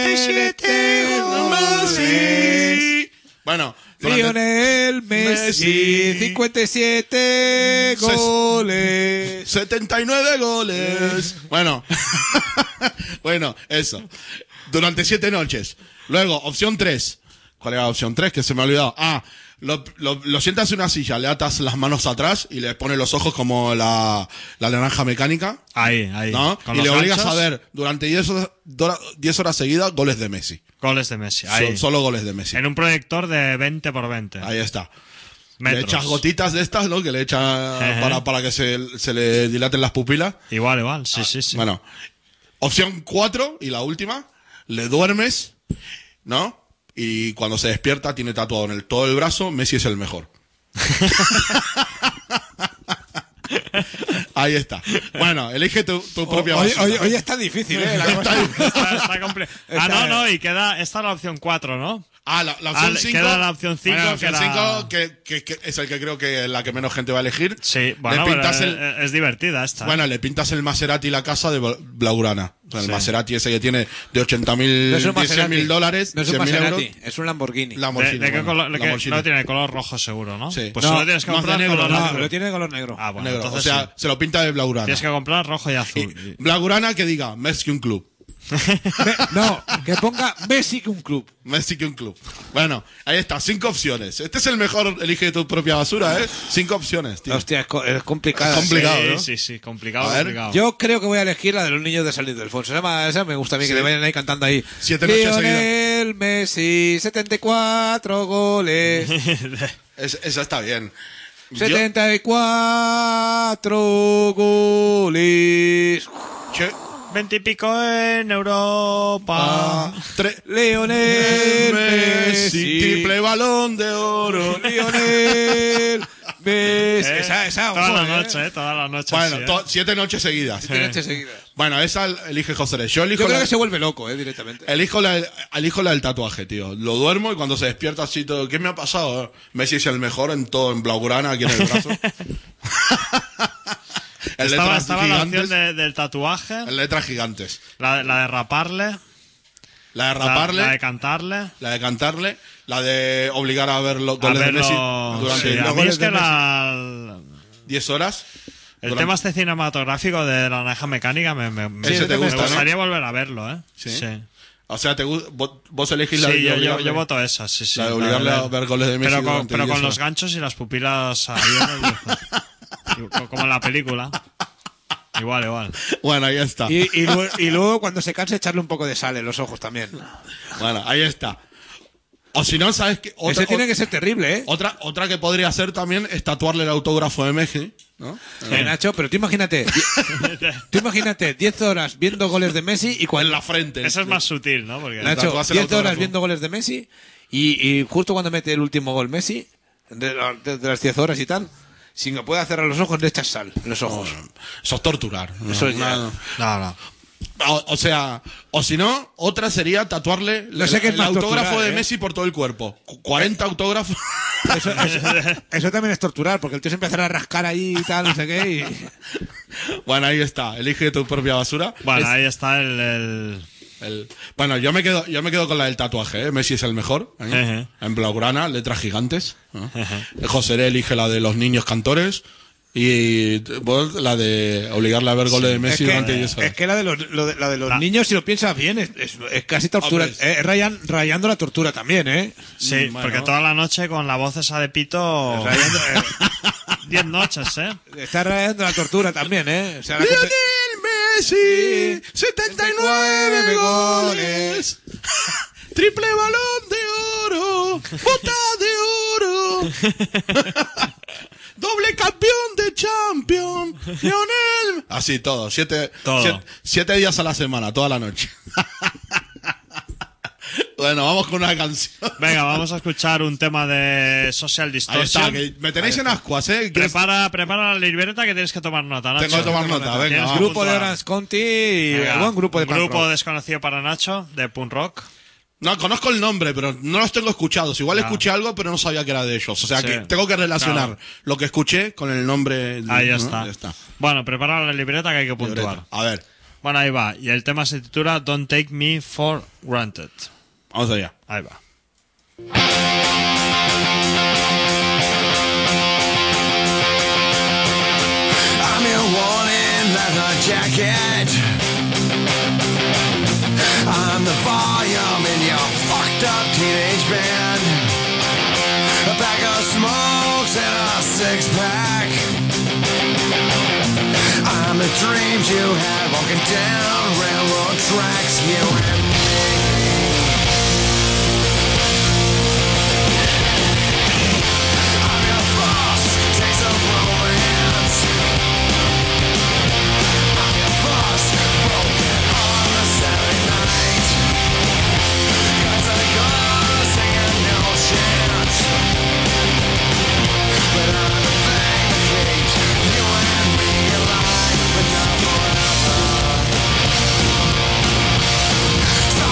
Messi, Messi. Bueno, durante- Lionel Messi, Messi. cincuenta y siete goles. setenta y nueve goles. Bueno, bueno, eso. Durante siete noches. Luego, opción tres. ¿Cuál era la opción tres? Que se me ha olvidado. Ah, lo, lo, lo sientas en una silla, le atas las manos atrás y le pones los ojos como la, la naranja mecánica, Ahí, ahí. ¿no? Con Y los le obligas ganchos, a ver durante diez horas, dora- diez horas seguidas goles de Messi. goles de Messi. So- Ahí. solo goles de Messi. En un proyector de veinte por veinte. Ahí está. Metros. Le echas gotitas de estas, ¿no? Que le echa Ejé. para, para que se, se le dilaten las pupilas. Igual, igual. Sí, sí, sí. Bueno, opción cuatro y la última, le duermes, ¿no? Y cuando se despierta tiene tatuado en el todo el brazo, Messi es el mejor. Ahí está. Bueno, elige tu, tu propia Oye, basura. oye, oye, está difícil, ¿eh? La cosa. Está, está compli- Ah, no, no, y queda. Esta es la opción cuatro, ¿no? Ah, la, la opción Ah, cinco. queda la opción cinco, Bueno, la opción que era- cinco, que, que- que es el que creo que la que menos gente va a elegir. Sí, bueno, le pintas pero el, es, es divertida esta. bueno, le pintas el Maserati la casa de Bla- Blaugrana. O sea, el Sí. Maserati ese que tiene de ochenta mil, No es un cien Maserati. mil dólares, No es un cien mil euros. Maserati, es un Lamborghini. ¿De, Lamborghini, de qué bueno, color? de qué- Lamborghini. no tiene color rojo seguro, ¿no? Sí. Pues No, solo tienes que más de comprar negro, color no, No, negro. lo tiene de color negro. Ah, bueno, Negro. O entonces sea, sí. se lo pinta de Blaugrana. Tienes que comprar rojo y azul. Y Blaugrana que diga Messi un club. Me- no, que ponga Messi que un club. Messi que un club. Bueno, ahí está, cinco opciones. Este es el mejor, elige tu propia basura, ¿eh? Cinco opciones, tío. Hostia, es, co- es complicado. Es complicado, sí, ¿no? sí, sí, complicado, A ver, complicado. Yo creo que voy a elegir la de los niños de San Ildefonso. Esa, ma- esa me gusta a mí, Sí. que le vayan ahí cantando ahí. Siete noches Lionel Messi, setenta y cuatro goles. Es- esa está bien. Yo- setenta y cuatro goles. che- Veintipico en Europa. ah, tre- Lionel Messi, Messi. triple balón de oro. Lionel Messi. Eh, Esa, esa, toda ojo, la eh. noche, eh, toda la noche. Bueno, sí, eh. to- siete noches seguidas. Siete noches seguidas. Bueno, esa elige José Luis. Yo elijo Yo creo la, que se vuelve loco, eh, directamente. elijo la, elijo la del tatuaje, tío. Lo duermo y cuando se despierta así todo, ¿qué me ha pasado? Messi es el mejor en todo, en Blaugrana, aquí en el brazo. En Estaba, letras estaba la opción gigantes. de- del tatuaje, En letras gigantes. la, la de raparle, La de la, raparle, la la, de cantarle. de cantarle, la de obligar a ver los A goles de verlo. Messi Sí, durante a los mí goles es que de Messi. la, diez horas. el Durante- tema este cinematográfico de la naranja mecánica me, me, me- Ese te me gusta, ¿no? gustaría volver a verlo, ¿eh? Sí. Sí, O sea, te, gu- vos, vos elegís la Sí, de yo, yo, obligarle- yo voto esa, sí, sí. la de obligarle de- a ver goles de Messi Pero con, durante pero diez con los horas. ganchos y las pupilas abiertas. y- como en la película. Igual, igual. Bueno, ahí está. Y, y, luego, y luego, cuando se canse, echarle un poco de sal en los ojos también. Bueno, ahí está. O si no, ¿sabes qué? Otra, Ese tiene que ser terrible, ¿eh? otra, otra que podría ser también es tatuarle el autógrafo de Messi, ¿no? Eh, Nacho, pero tú imagínate, di- tú imagínate diez horas viendo goles de Messi y En cuando la frente. Eso es más sutil, ¿no? Porque Nacho, tatuarse el diez horas autógrafo. viendo goles de Messi y, y justo cuando mete el último gol Messi, de, la- de- de las diez horas y tal, si no puede cerrar los ojos, le echas sal en los ojos. Eso es torturar. No, Eso ya- no. No, no. O, o sea, o si no, otra sería tatuarle No sé el, qué es el más autógrafo torturar, de ¿eh? Messi por todo el cuerpo. Cu- cuarenta autógrafos. Eso, eso- eso también es torturar, porque el tío se empezará a rascar ahí y tal, no sé qué. Y... Bueno, ahí está. Elige tu propia basura. Bueno, Es ahí está el... el- el- Bueno, yo me quedo, yo me quedo con la del tatuaje, ¿eh? Messi es el mejor. ahí. Ejé. En blaugrana, letras gigantes. ¿no? José L. elige la de los niños cantores. Y vos la de obligarle a ver goles de Es Messi que, durante diez horas. es que la de los, lo de, la de los La- niños, si lo piensas bien, es, es, es casi tortura. Hombre, Eh, rayan- rayando la tortura también, ¿eh? Sí, Bueno. porque toda la noche con la voz esa de pito... Rayando, eh, Diez noches, ¿eh? está rayando la tortura también, ¿eh? O sea, la Lionel gente- Messi, setenta y nueve goles. Triple balón de oro. Bota de oro. Doble campeón de Champions. Lionel. Así todo. Siete, Todo. siete, siete días a la semana, toda la noche. Bueno, vamos con una canción. Venga, vamos a escuchar un tema de Social Ahí está, Distortion. que me tenéis en ascuas, ¿eh? ¿Quieres- Prepara, prepara la libreta que tienes que tomar nota, Nacho. Tengo que tomar nota, venga. Tienes vamos. grupo de puntual. Orange County y Venga, buen grupo de un punk grupo rock. desconocido para Nacho, de punk rock. No, conozco el nombre, pero no los tengo escuchados. Igual Ah. escuché algo, pero no sabía que era de ellos. O sea Sí. que tengo que relacionar Claro. lo que escuché con el nombre. de- Ahí ¿no? está. Ya está. Bueno, prepara la libreta que hay que puntuar. Libreta. A ver, Bueno, ahí va. Y el tema se titula Don't Take Me for Granted. vamos allá. Ahí va. I'm your warning leather jacket. I'm the volume in your fucked up teenage band. A bag of smokes and a six pack. I'm the dreams you had walking down railroad tracks. You and me. I'm your boss, taste of romance. I'm your boss, broken on a Saturday night. Guys are gonna sing a no chance. But I'm the thing that keeps you and me alive, but not forever. So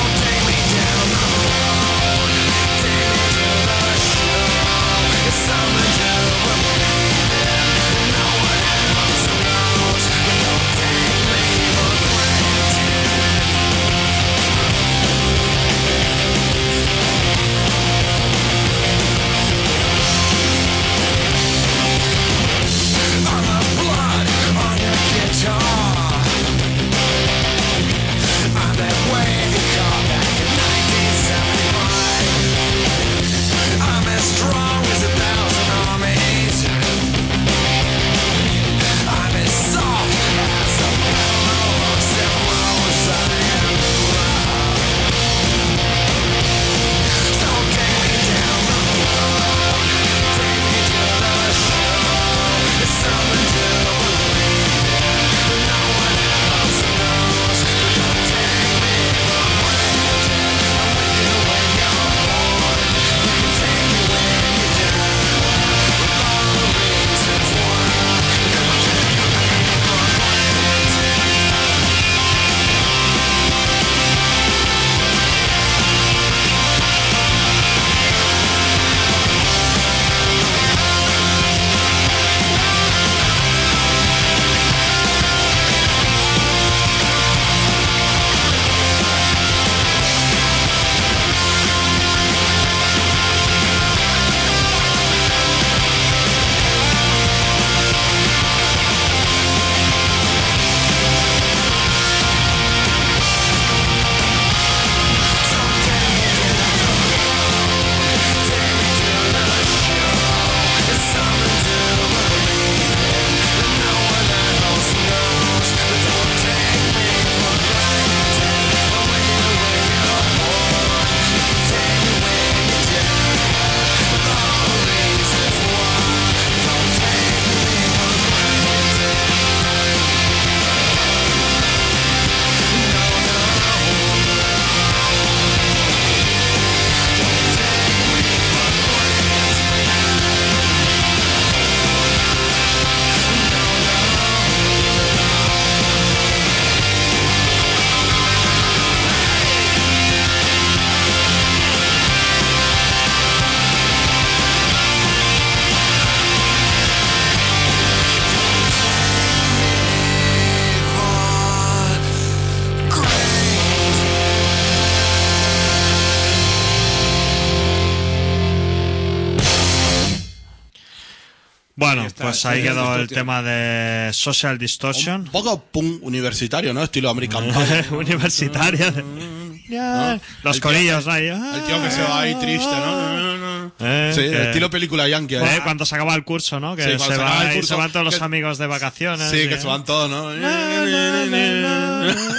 Bueno, Ahí está, pues ahí Social quedó el Distortion. tema de Social Distortion. Un poco punk universitario, ¿no? Estilo American Pie. Universitaria. Ya. Los El tío- corillos ahí. El tío que se va ahí triste, ¿no? Eh, Sí, que- estilo película yankee. Eh, ¿eh? cuando se acaba el curso, ¿no? Que Sí, cuando se, se acaba va el y curso, se van todos los que- amigos de vacaciones. Sí, que y- se van todos, ¿no? Na, na, na, na.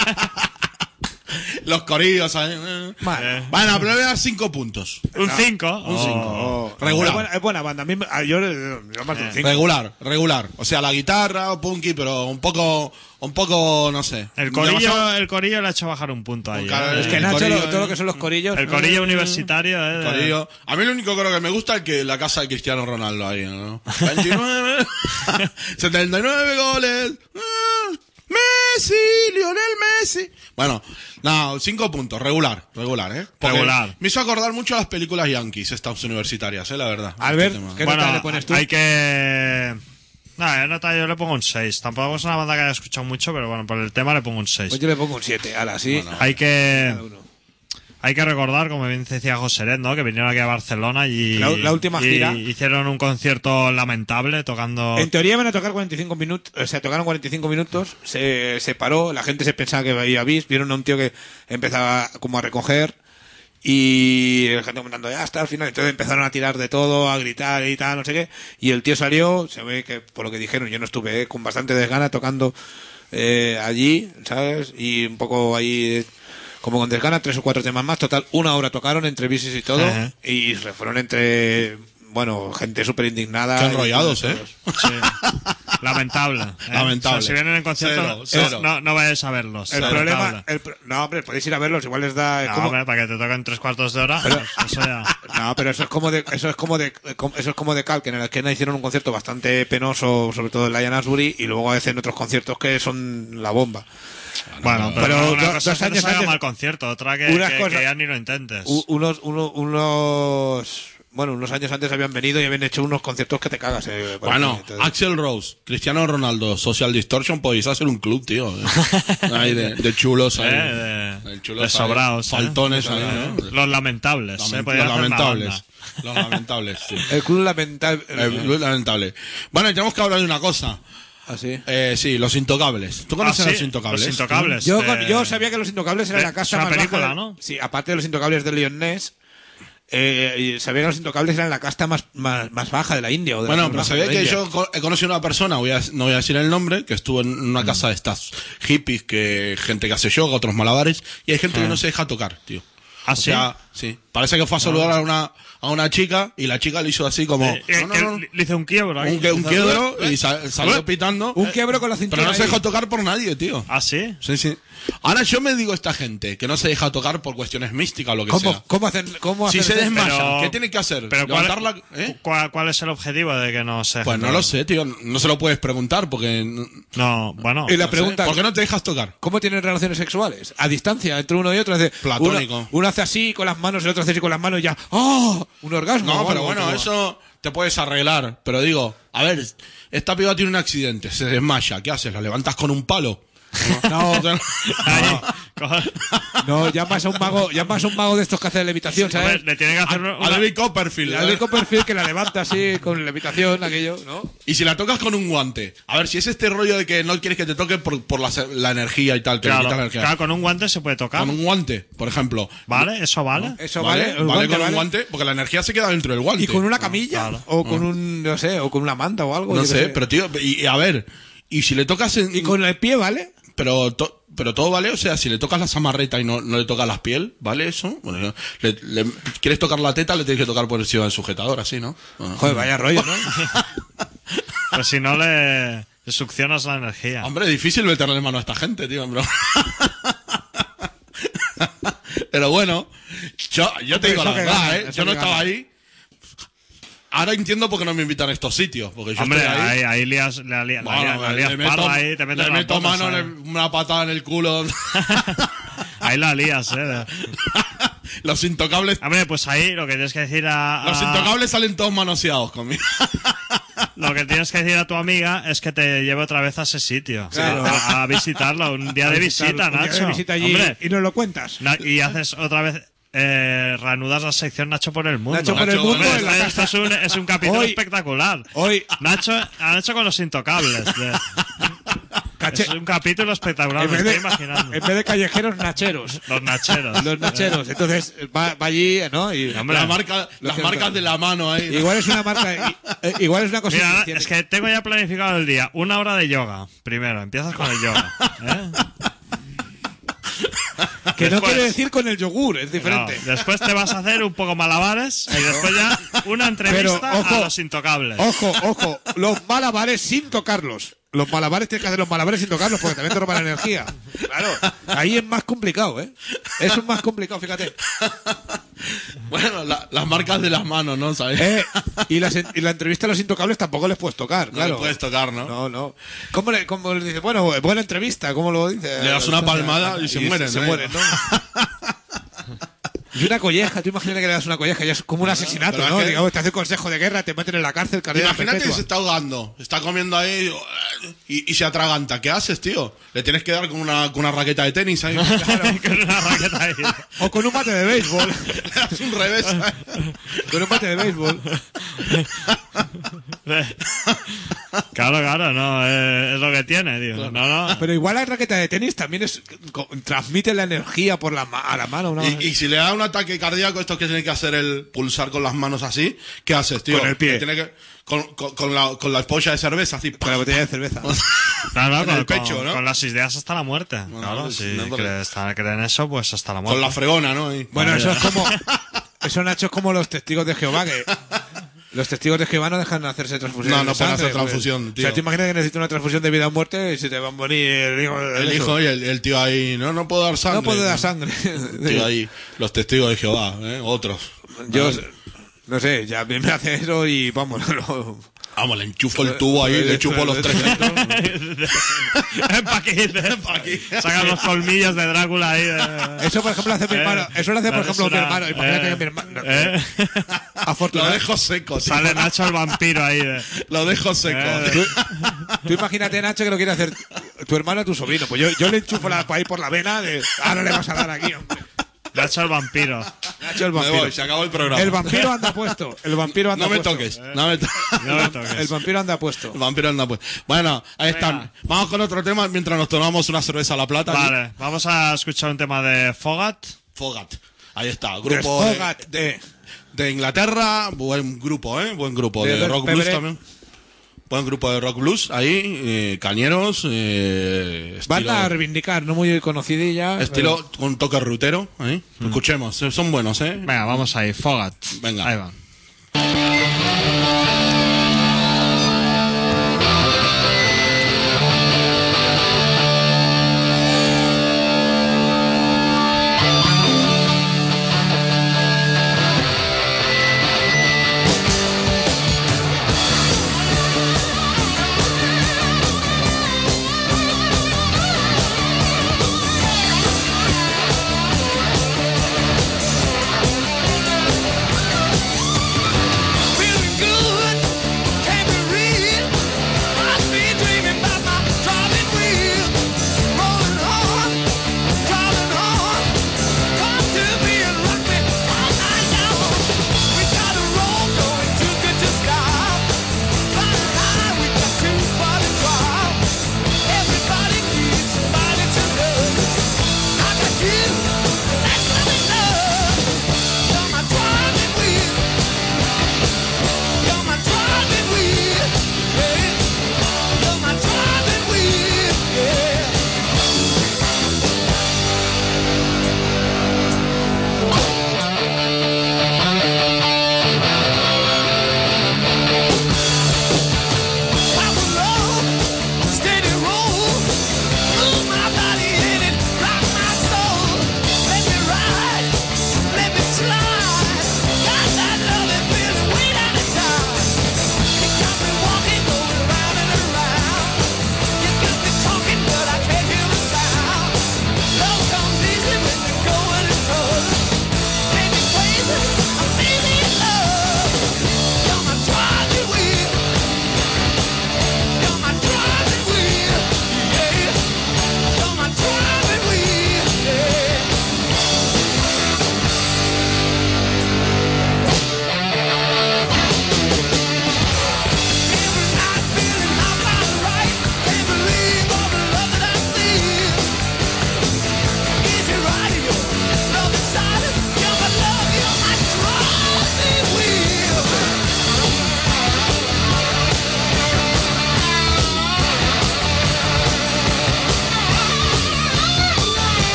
Los corillos, ¿sabes? Vale. Bueno, pero le voy a dar cinco puntos. Un cinco. Un cinco. Oh, Regular. Es buena, es buena banda. A mí, me- a- yo, yo más de un cinco. Regular, regular. O sea, la guitarra, punky, pero un poco, un poco, no sé. El corillo, Demasiado- el corillo le ha hecho bajar un punto ahí. Claro, eh. Es que el Nacho, corillo, lo- todo eh. lo que son los corillos. El corillo universitario, eh. Corillo. A mí lo único creo que me gusta es que la casa de Cristiano Ronaldo ahí, ¿no? veintinueve, setenta y nueve goles. Ah, Messi, Lionel Messi. Bueno, no, cinco puntos, regular, regular, ¿eh? Porque Regular. Me hizo acordar mucho a las películas yankees, estas universitarias, ¿eh? La verdad. Albert, Este tema. ¿qué Bueno, nota le pones tú? hay que... No, yo, nota, yo le pongo un seis. Tampoco es una banda que haya escuchado mucho, pero bueno, por el tema le pongo un seis. Pues yo le pongo un siete. Ala, sí. Hay que... Cada uno. Hay que recordar, como bien decía José Red, ¿no? Que vinieron aquí a Barcelona y... La- la última y gira. hicieron un concierto lamentable tocando... En teoría iban a tocar cuarenta y cinco minutos, o sea, tocaron cuarenta y cinco minutos, se, se paró, la gente se pensaba que iba a bis, vieron a un tío que empezaba como a recoger y la gente comentando, ya hasta al final, entonces empezaron a tirar de todo, a gritar y tal, no sé qué, y el tío salió, se ve que por lo que dijeron, yo no estuve, eh, con bastante desgana tocando eh, allí, ¿sabes? Y un poco ahí... como con desgana, tres o cuatro temas más. Total, una hora tocaron entre bicis y todo. Ajá. Y se fueron entre, bueno, gente súper indignada. Qué enrollados, ¿eh? Sí. Lamentable. ¿eh? Lamentable. O sea, si vienen en concierto, Cero, cero. no, no vayáis a verlos. El Lamentable. problema, el pro- no, hombre, podéis ir a verlos, igual les da... es No, como- hombre, para que te toquen tres cuartos de hora, pues eso ya... No, pero eso es como de, eso es como de, eso es como de Cal, que en el Esquena hicieron un concierto bastante penoso, sobre todo en Lion Asbury, y luego hacen otros conciertos que son la bomba. Bueno, pero, pero una do- cosa dos es que te años salga antes- mal concierto, otra que, unas que, cosas- que ya ni lo intentes. U- unos, uno- unos, bueno, unos años antes habían venido y habían hecho unos conciertos que te cagas. Eh, por Bueno, aquí, entonces- Axl Rose, Cristiano Ronaldo, Social Distortion, podéis hacer un club, tío. ¿eh? Ahí de, de chulos, ahí. Eh, de, De chulos de ahí, sobrados. ¿eh? faltones ahí, Eh, ¿no? Los lamentables. Lament- eh, podrían los hacer una lamentables. banda. Los lamentables, sí. El club lamentable. Eh, Luis lamentable. Bueno, y tenemos que hablar de una cosa. Así. Eh, sí, Los Intocables. ¿Tú conoces Ah, a sí, Los Intocables? Los Intocables. Yo, eh, con- yo sabía que Los Intocables era eh, la es casta una más película, baja. ¿no? Sí, aparte de Los Intocables de Leon Ness, eh, y sabía que Los Intocables eran la casta más, más, más baja de la India. O de Bueno, las pero más sabía bajas de que la India. yo co- he conocido a una persona, voy a, no voy a decir el nombre, que estuvo en una casa de estas hippies, que gente que hace yoga, otros malabares, y hay gente que no se deja tocar, tío. ¿Ah, O sí? sea, sí. Parece que fue a saludar a una a una chica y la chica le hizo así como Eh, eh, no, no, que no, le le hice un quiebro ahí. un, que- un Hizo- quiebro y sa- salió pitando. Un quiebro con la cintura. Pero no se ahí. dejó tocar por nadie, tío. ¿Ah, sí? Sí, sí. Ahora yo me digo a esta gente que no se deja tocar por cuestiones místicas o lo que ¿Cómo, sea. cómo hacen, cómo Si hacen se esto? desmaya, Pero- ¿qué tiene que hacer? Pero ¿cuál, ¿Levantarla? ¿Eh? cuál, cuál es el objetivo de que no se... Pues no lo sé, tío. No se lo puedes preguntar porque... no- No, bueno. Y la no sé. pregunta, ¿Por qué no te dejas tocar? ¿cómo tienen relaciones sexuales? A distancia, entre uno y otro. Es decir, Platónico. Uno, uno hace así con las manos, el otro hace así con las manos y ya. ¡Oh! Un orgasmo. No, o pero algo, bueno, como- eso te puedes arreglar. Pero digo, a ver, esta piba tiene un accidente, se desmaya. ¿Qué haces? ¿La levantas con un palo? No, Ahí, con- no, llamas a un mago, llamas a un mago de estos que hace levitación, Hombre, ¿sabes? le tiene que hacer una... A David Copperfield. La ¿eh? de Copperfield que la levanta así con levitación, aquello, ¿no? Y si la tocas con un guante. A ver, si es este rollo de que no quieres que te toque por, por la, la energía y tal, que le Claro, quita la energía. claro, con un guante se puede tocar. Con un guante, por ejemplo. ¿Vale? ¿Eso vale? Eso ¿Vale? vale, el Vale guante con vale. un guante, porque la energía se queda dentro del guante. Y con una camilla, Claro. o con un, no sé, o con una manta o algo. No yo qué sé, pero tío, y, y a ver, y si le tocas en... Y con el pie, ¿vale? Pero, to- pero todo vale, o sea, si le tocas la samarreta y no, no le tocas la piel, ¿vale eso? Bueno, le- le- ¿quieres tocar la teta? Le tienes que tocar por encima del sujetador, así, ¿no? Bueno. Joder, vaya rollo, ¿no? Pues si no le, le succionas la energía. Hombre, es difícil meterle mano a esta gente, tío, bro. Pero bueno, yo, yo te digo la Eso que verdad, gana, ¿eh? eso Yo no que estaba gana. ahí. Ahora entiendo por qué no me invitan a estos sitios, porque yo Hombre, estoy ahí. ahí, ahí lías, la, lías- la, Bueno, lías- la le lías meto, parda ahí, te metes le las meto botas mano, ahí. le- una patada en el culo. Ahí la lías, eh. Los intocables, Hombre, pues ahí lo que tienes que decir a... a- los intocables salen todos manoseados conmigo. Lo que tienes que decir a tu amiga es que te lleve otra vez a ese sitio. Claro. A, a visitarlo, un día de visita, Un día Nacho. de visita allí Hombre, y nos lo cuentas. na- y haces otra vez eh, reanudas la sección Nacho por el mundo. Nacho por el mundo. Hombre, en la esto, casa. esto es, un, es un capítulo Hoy- espectacular. Hoy, Nacho, han hecho con los intocables. de- caché- es un capítulo espectacular, en me vez, de, estoy imaginando. en vez de callejeros, nacheros. Los nacheros. Los nacheros. Entonces va, va allí, ¿no? Y Hombre, La marca, Lo las que- marcas de la mano ahí. igual es una marca. i- eh, igual es una cosa. Mira, iniciática. es que tengo ya planificado el día. Una hora de yoga. Primero, empiezas con el yoga. ¿eh? Que no después- quiere decir con el yogur, es diferente. No, después te vas a hacer un poco malabares y después ya una entrevista Pero, ojo, a los intocables. Ojo, ojo, los malabares sin tocarlos. Los malabares tienes que hacer los malabares sin tocarlos porque también te roban energía. Claro, ahí es más complicado, ¿eh? Eso es más complicado, fíjate. Bueno, la- las marcas de las manos, ¿no? ¿Sabes? Eh, y, las, y la entrevista a los intocables tampoco les puedes tocar, No claro. le puedes tocar, ¿no? No, no. ¿Cómo le, cómo le dices? Bueno, buena entrevista, ¿cómo lo dice? Le das una palmada y se mueren, Se ¿eh? mueren, ¿no? Y una colleja, tú imagínate que le das una colleja, ya es como un asesinato, pero ¿no? es que- Digamos, te hace consejo de guerra, te meten en la cárcel, cadena Imagínate que perpetua. se está ahogando, está comiendo ahí y, y se atraganta. ¿Qué haces, tío? Le tienes que dar con una, con una raqueta de tenis ahí. Con una raqueta ahí. O con un bate de béisbol. Le das un revés. Con un bate de béisbol. Claro, claro, no, eh, es lo que tiene, tío. No, no. Pero igual la raqueta de tenis también es co- transmite la energía por la ma- a la mano. ¿no? Y, y si le da un ataque cardíaco, esto que tiene que hacer el pulsar con las manos así, ¿qué haces, tío? Con el pie. Le tiene que, con, con, con la, con la espolla de cerveza, así. Con la botella de cerveza. Claro, en con, el pecho, con- ¿no? con las ideas hasta la muerte. Claro, no, si no, no, cre- está- creen eso, pues hasta la muerte. Con la fregona, ¿no? Y- Bueno, eso es como. Eso, Nacho, es como los testigos de Jehová, que. Los testigos de Jehová no dejan hacerse transfusión. No, de no pueden sangre, hacer transfusión, pues. tío. O sea, te imaginas que necesitas una transfusión de vida o muerte y se te va a morir el hijo. El eso. hijo y el, el tío ahí, no, no puedo dar sangre. No puede dar sangre. El tío ahí, los testigos de Jehová, ¿eh? Otros. Yo. No sé, ya a mí me hace eso y vamos. Lo, Vamos, le enchufo el tubo ahí, le chupo los tres. Pa' aquí, pa' aquí. Sacan los colmillos de Drácula ahí. de- Eso, por ejemplo, hace mi Eh, hermano. Eso lo hace, por es ejemplo, mi una- hermano. Imagínate eh, que mi hermano. eh. Lo Afortunado. dejo seco, tío. Sale Nacho el vampiro ahí. de- Lo dejo seco. Eh, Tú, tú imagínate, Nacho, que lo quiere hacer tu hermano a tu sobrino. Pues yo, yo le enchufo la, ahí por la vena de. Ahora le vas a dar aquí, hombre. Nacho el vampiro. Nacho el Me vampiro. voy, se acabó el programa. El vampiro anda puesto. El vampiro anda No me puesto. toques. No me to- No me toques. El vampiro anda puesto. El vampiro anda pues. Bueno, ahí están. Vamos con otro tema mientras nos tomamos una cerveza a la plata. Vale, vamos a escuchar un tema de Fogat. Fogat. Ahí está. Grupo de, Desfogat de. de Inglaterra. Buen grupo, ¿eh? Buen grupo. De, De rock Pebre. blues también. Buen grupo de rock blues. Ahí, eh, cañeros. Eh, estilo, Banda a reivindicar, no muy conocidilla. estilo con toque rutero. Ahí. Escuchemos. eh, Son buenos, ¿eh? Venga, vamos ahí, Fogat. Venga. Ahí va. Thank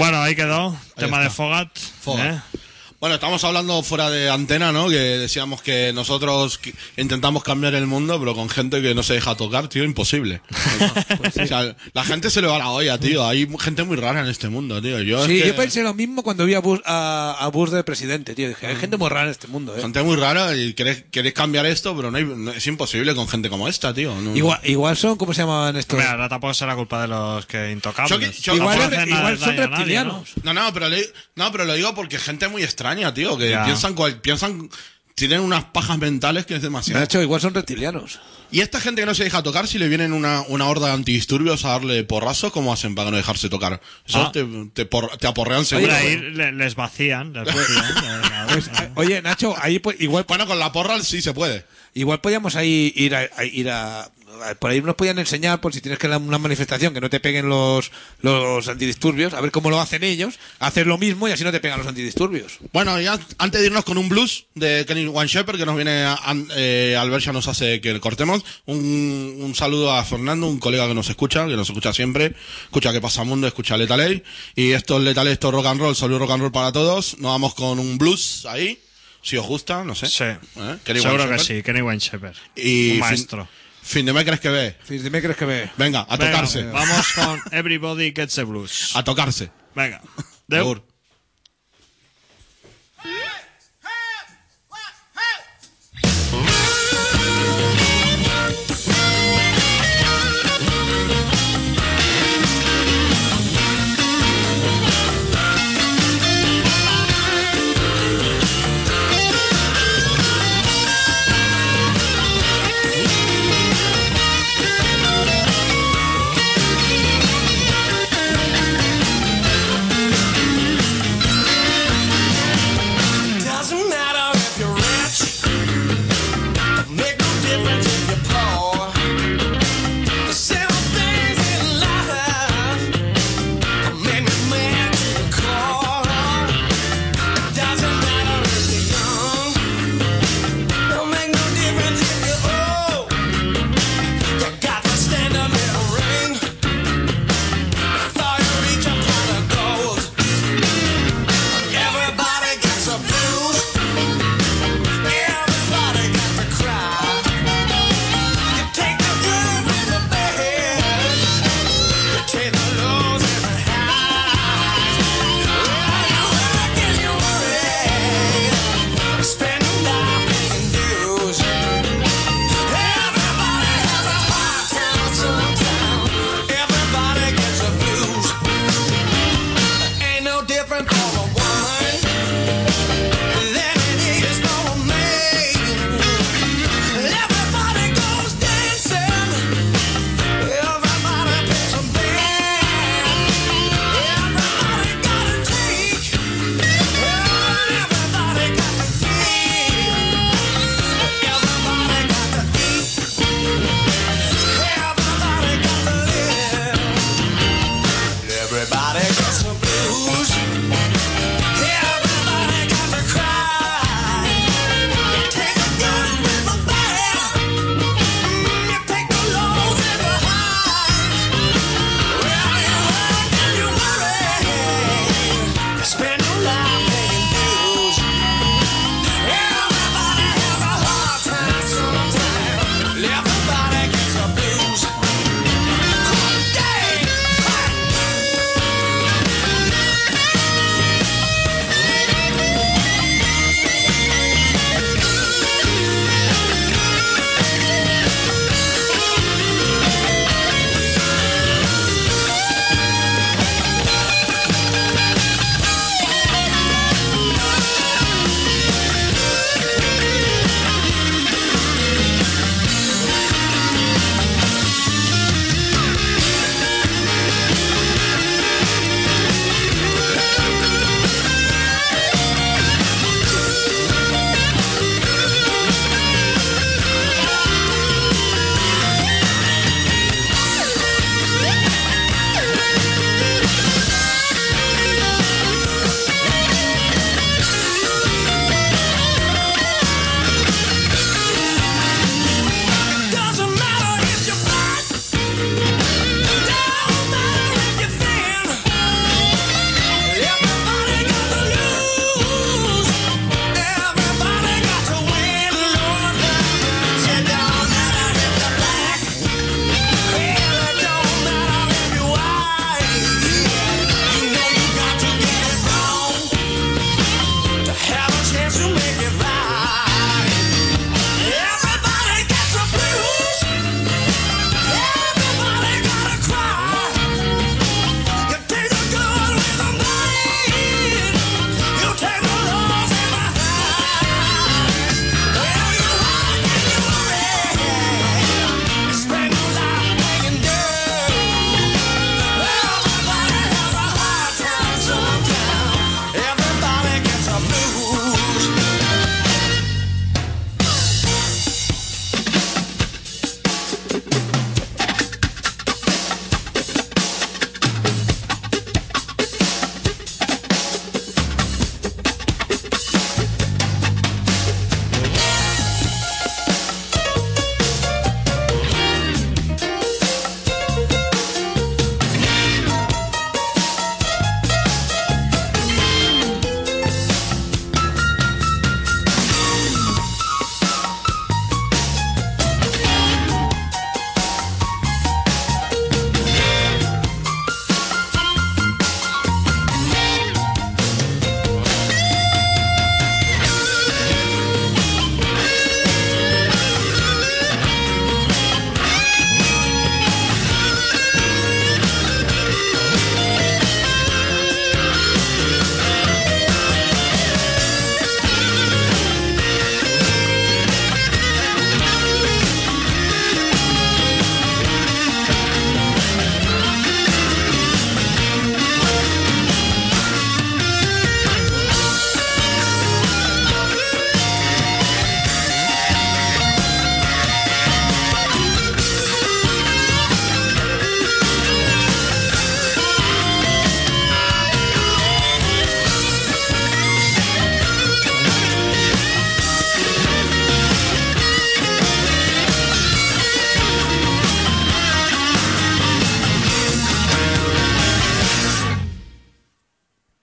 Bueno, ahí quedó. Ahí Tema está. de Fogat. Fogat. ¿eh? Bueno, estamos hablando fuera de antena, ¿no? Que decíamos que nosotros que- intentamos cambiar el mundo, pero con gente que no se deja tocar, tío, imposible. O sea, la gente se le va la olla, tío. Hay gente muy rara en este mundo, tío. Yo Sí, es que- yo pensé lo mismo cuando vi a Bush, a, a Bush de presidente, tío. Dije, hay gente muy rara en este mundo, eh. Gente muy rara y queréis, queréis cambiar esto, pero no, hay- no- es imposible con gente como esta, tío. No- Igual, igual son, ¿cómo se llaman estos? Mira, ahora tampoco será culpa de los que intocables. Yo que- yo- Igual, Tampoco es- hacen nada igual de son daño a nadie, reptilianos. No, no, pero, le- no, pero lo digo porque gente muy extraña, tío, que Ya. piensan, cual- piensan, tienen unas pajas mentales que es demasiado. Nacho, igual son reptilianos. Y esta gente que no se deja tocar, si le vienen una, una horda de antidisturbios a darle porrazos, ¿cómo hacen para no dejarse tocar? Eso Ah. te, te, por- te aporrean ¿no? seguro. Hombre, ahí le- les vacían. Les vacían. Pues, eh, oye, Nacho, ahí pues, igual, Bueno, con la porra sí se puede. igual podíamos ahí ir a, a- ir a, a- por ahí nos podían enseñar, por si tienes que ir a una manifestación, que no te peguen los, los antidisturbios, a ver cómo lo hacen ellos, hacer lo mismo y así no te pegan los antidisturbios. Bueno, ya antes de irnos con un blues de Kenny One Shepherd que nos viene, a, eh, Albert ya nos hace que cortemos, un, un saludo a Fernando, un colega que nos escucha, que nos escucha siempre, escucha que pasa mundo, escucha Lethal Aid, y esto es Lethal Aid, esto es rock and roll, solo rock and roll para todos. Nos vamos con un blues ahí, si os gusta, no sé. Sí. ¿Eh? Kenny Seguro One que Shepherd. sí, Kenny Wayne Shepherd. Y Un fin- maestro. Fin de mes crees que ve. Dime, ¿crees que ve? Venga, a Venga, tocarse. vamos con Everybody Gets the Blues. A tocarse. Venga. Deu. Agur.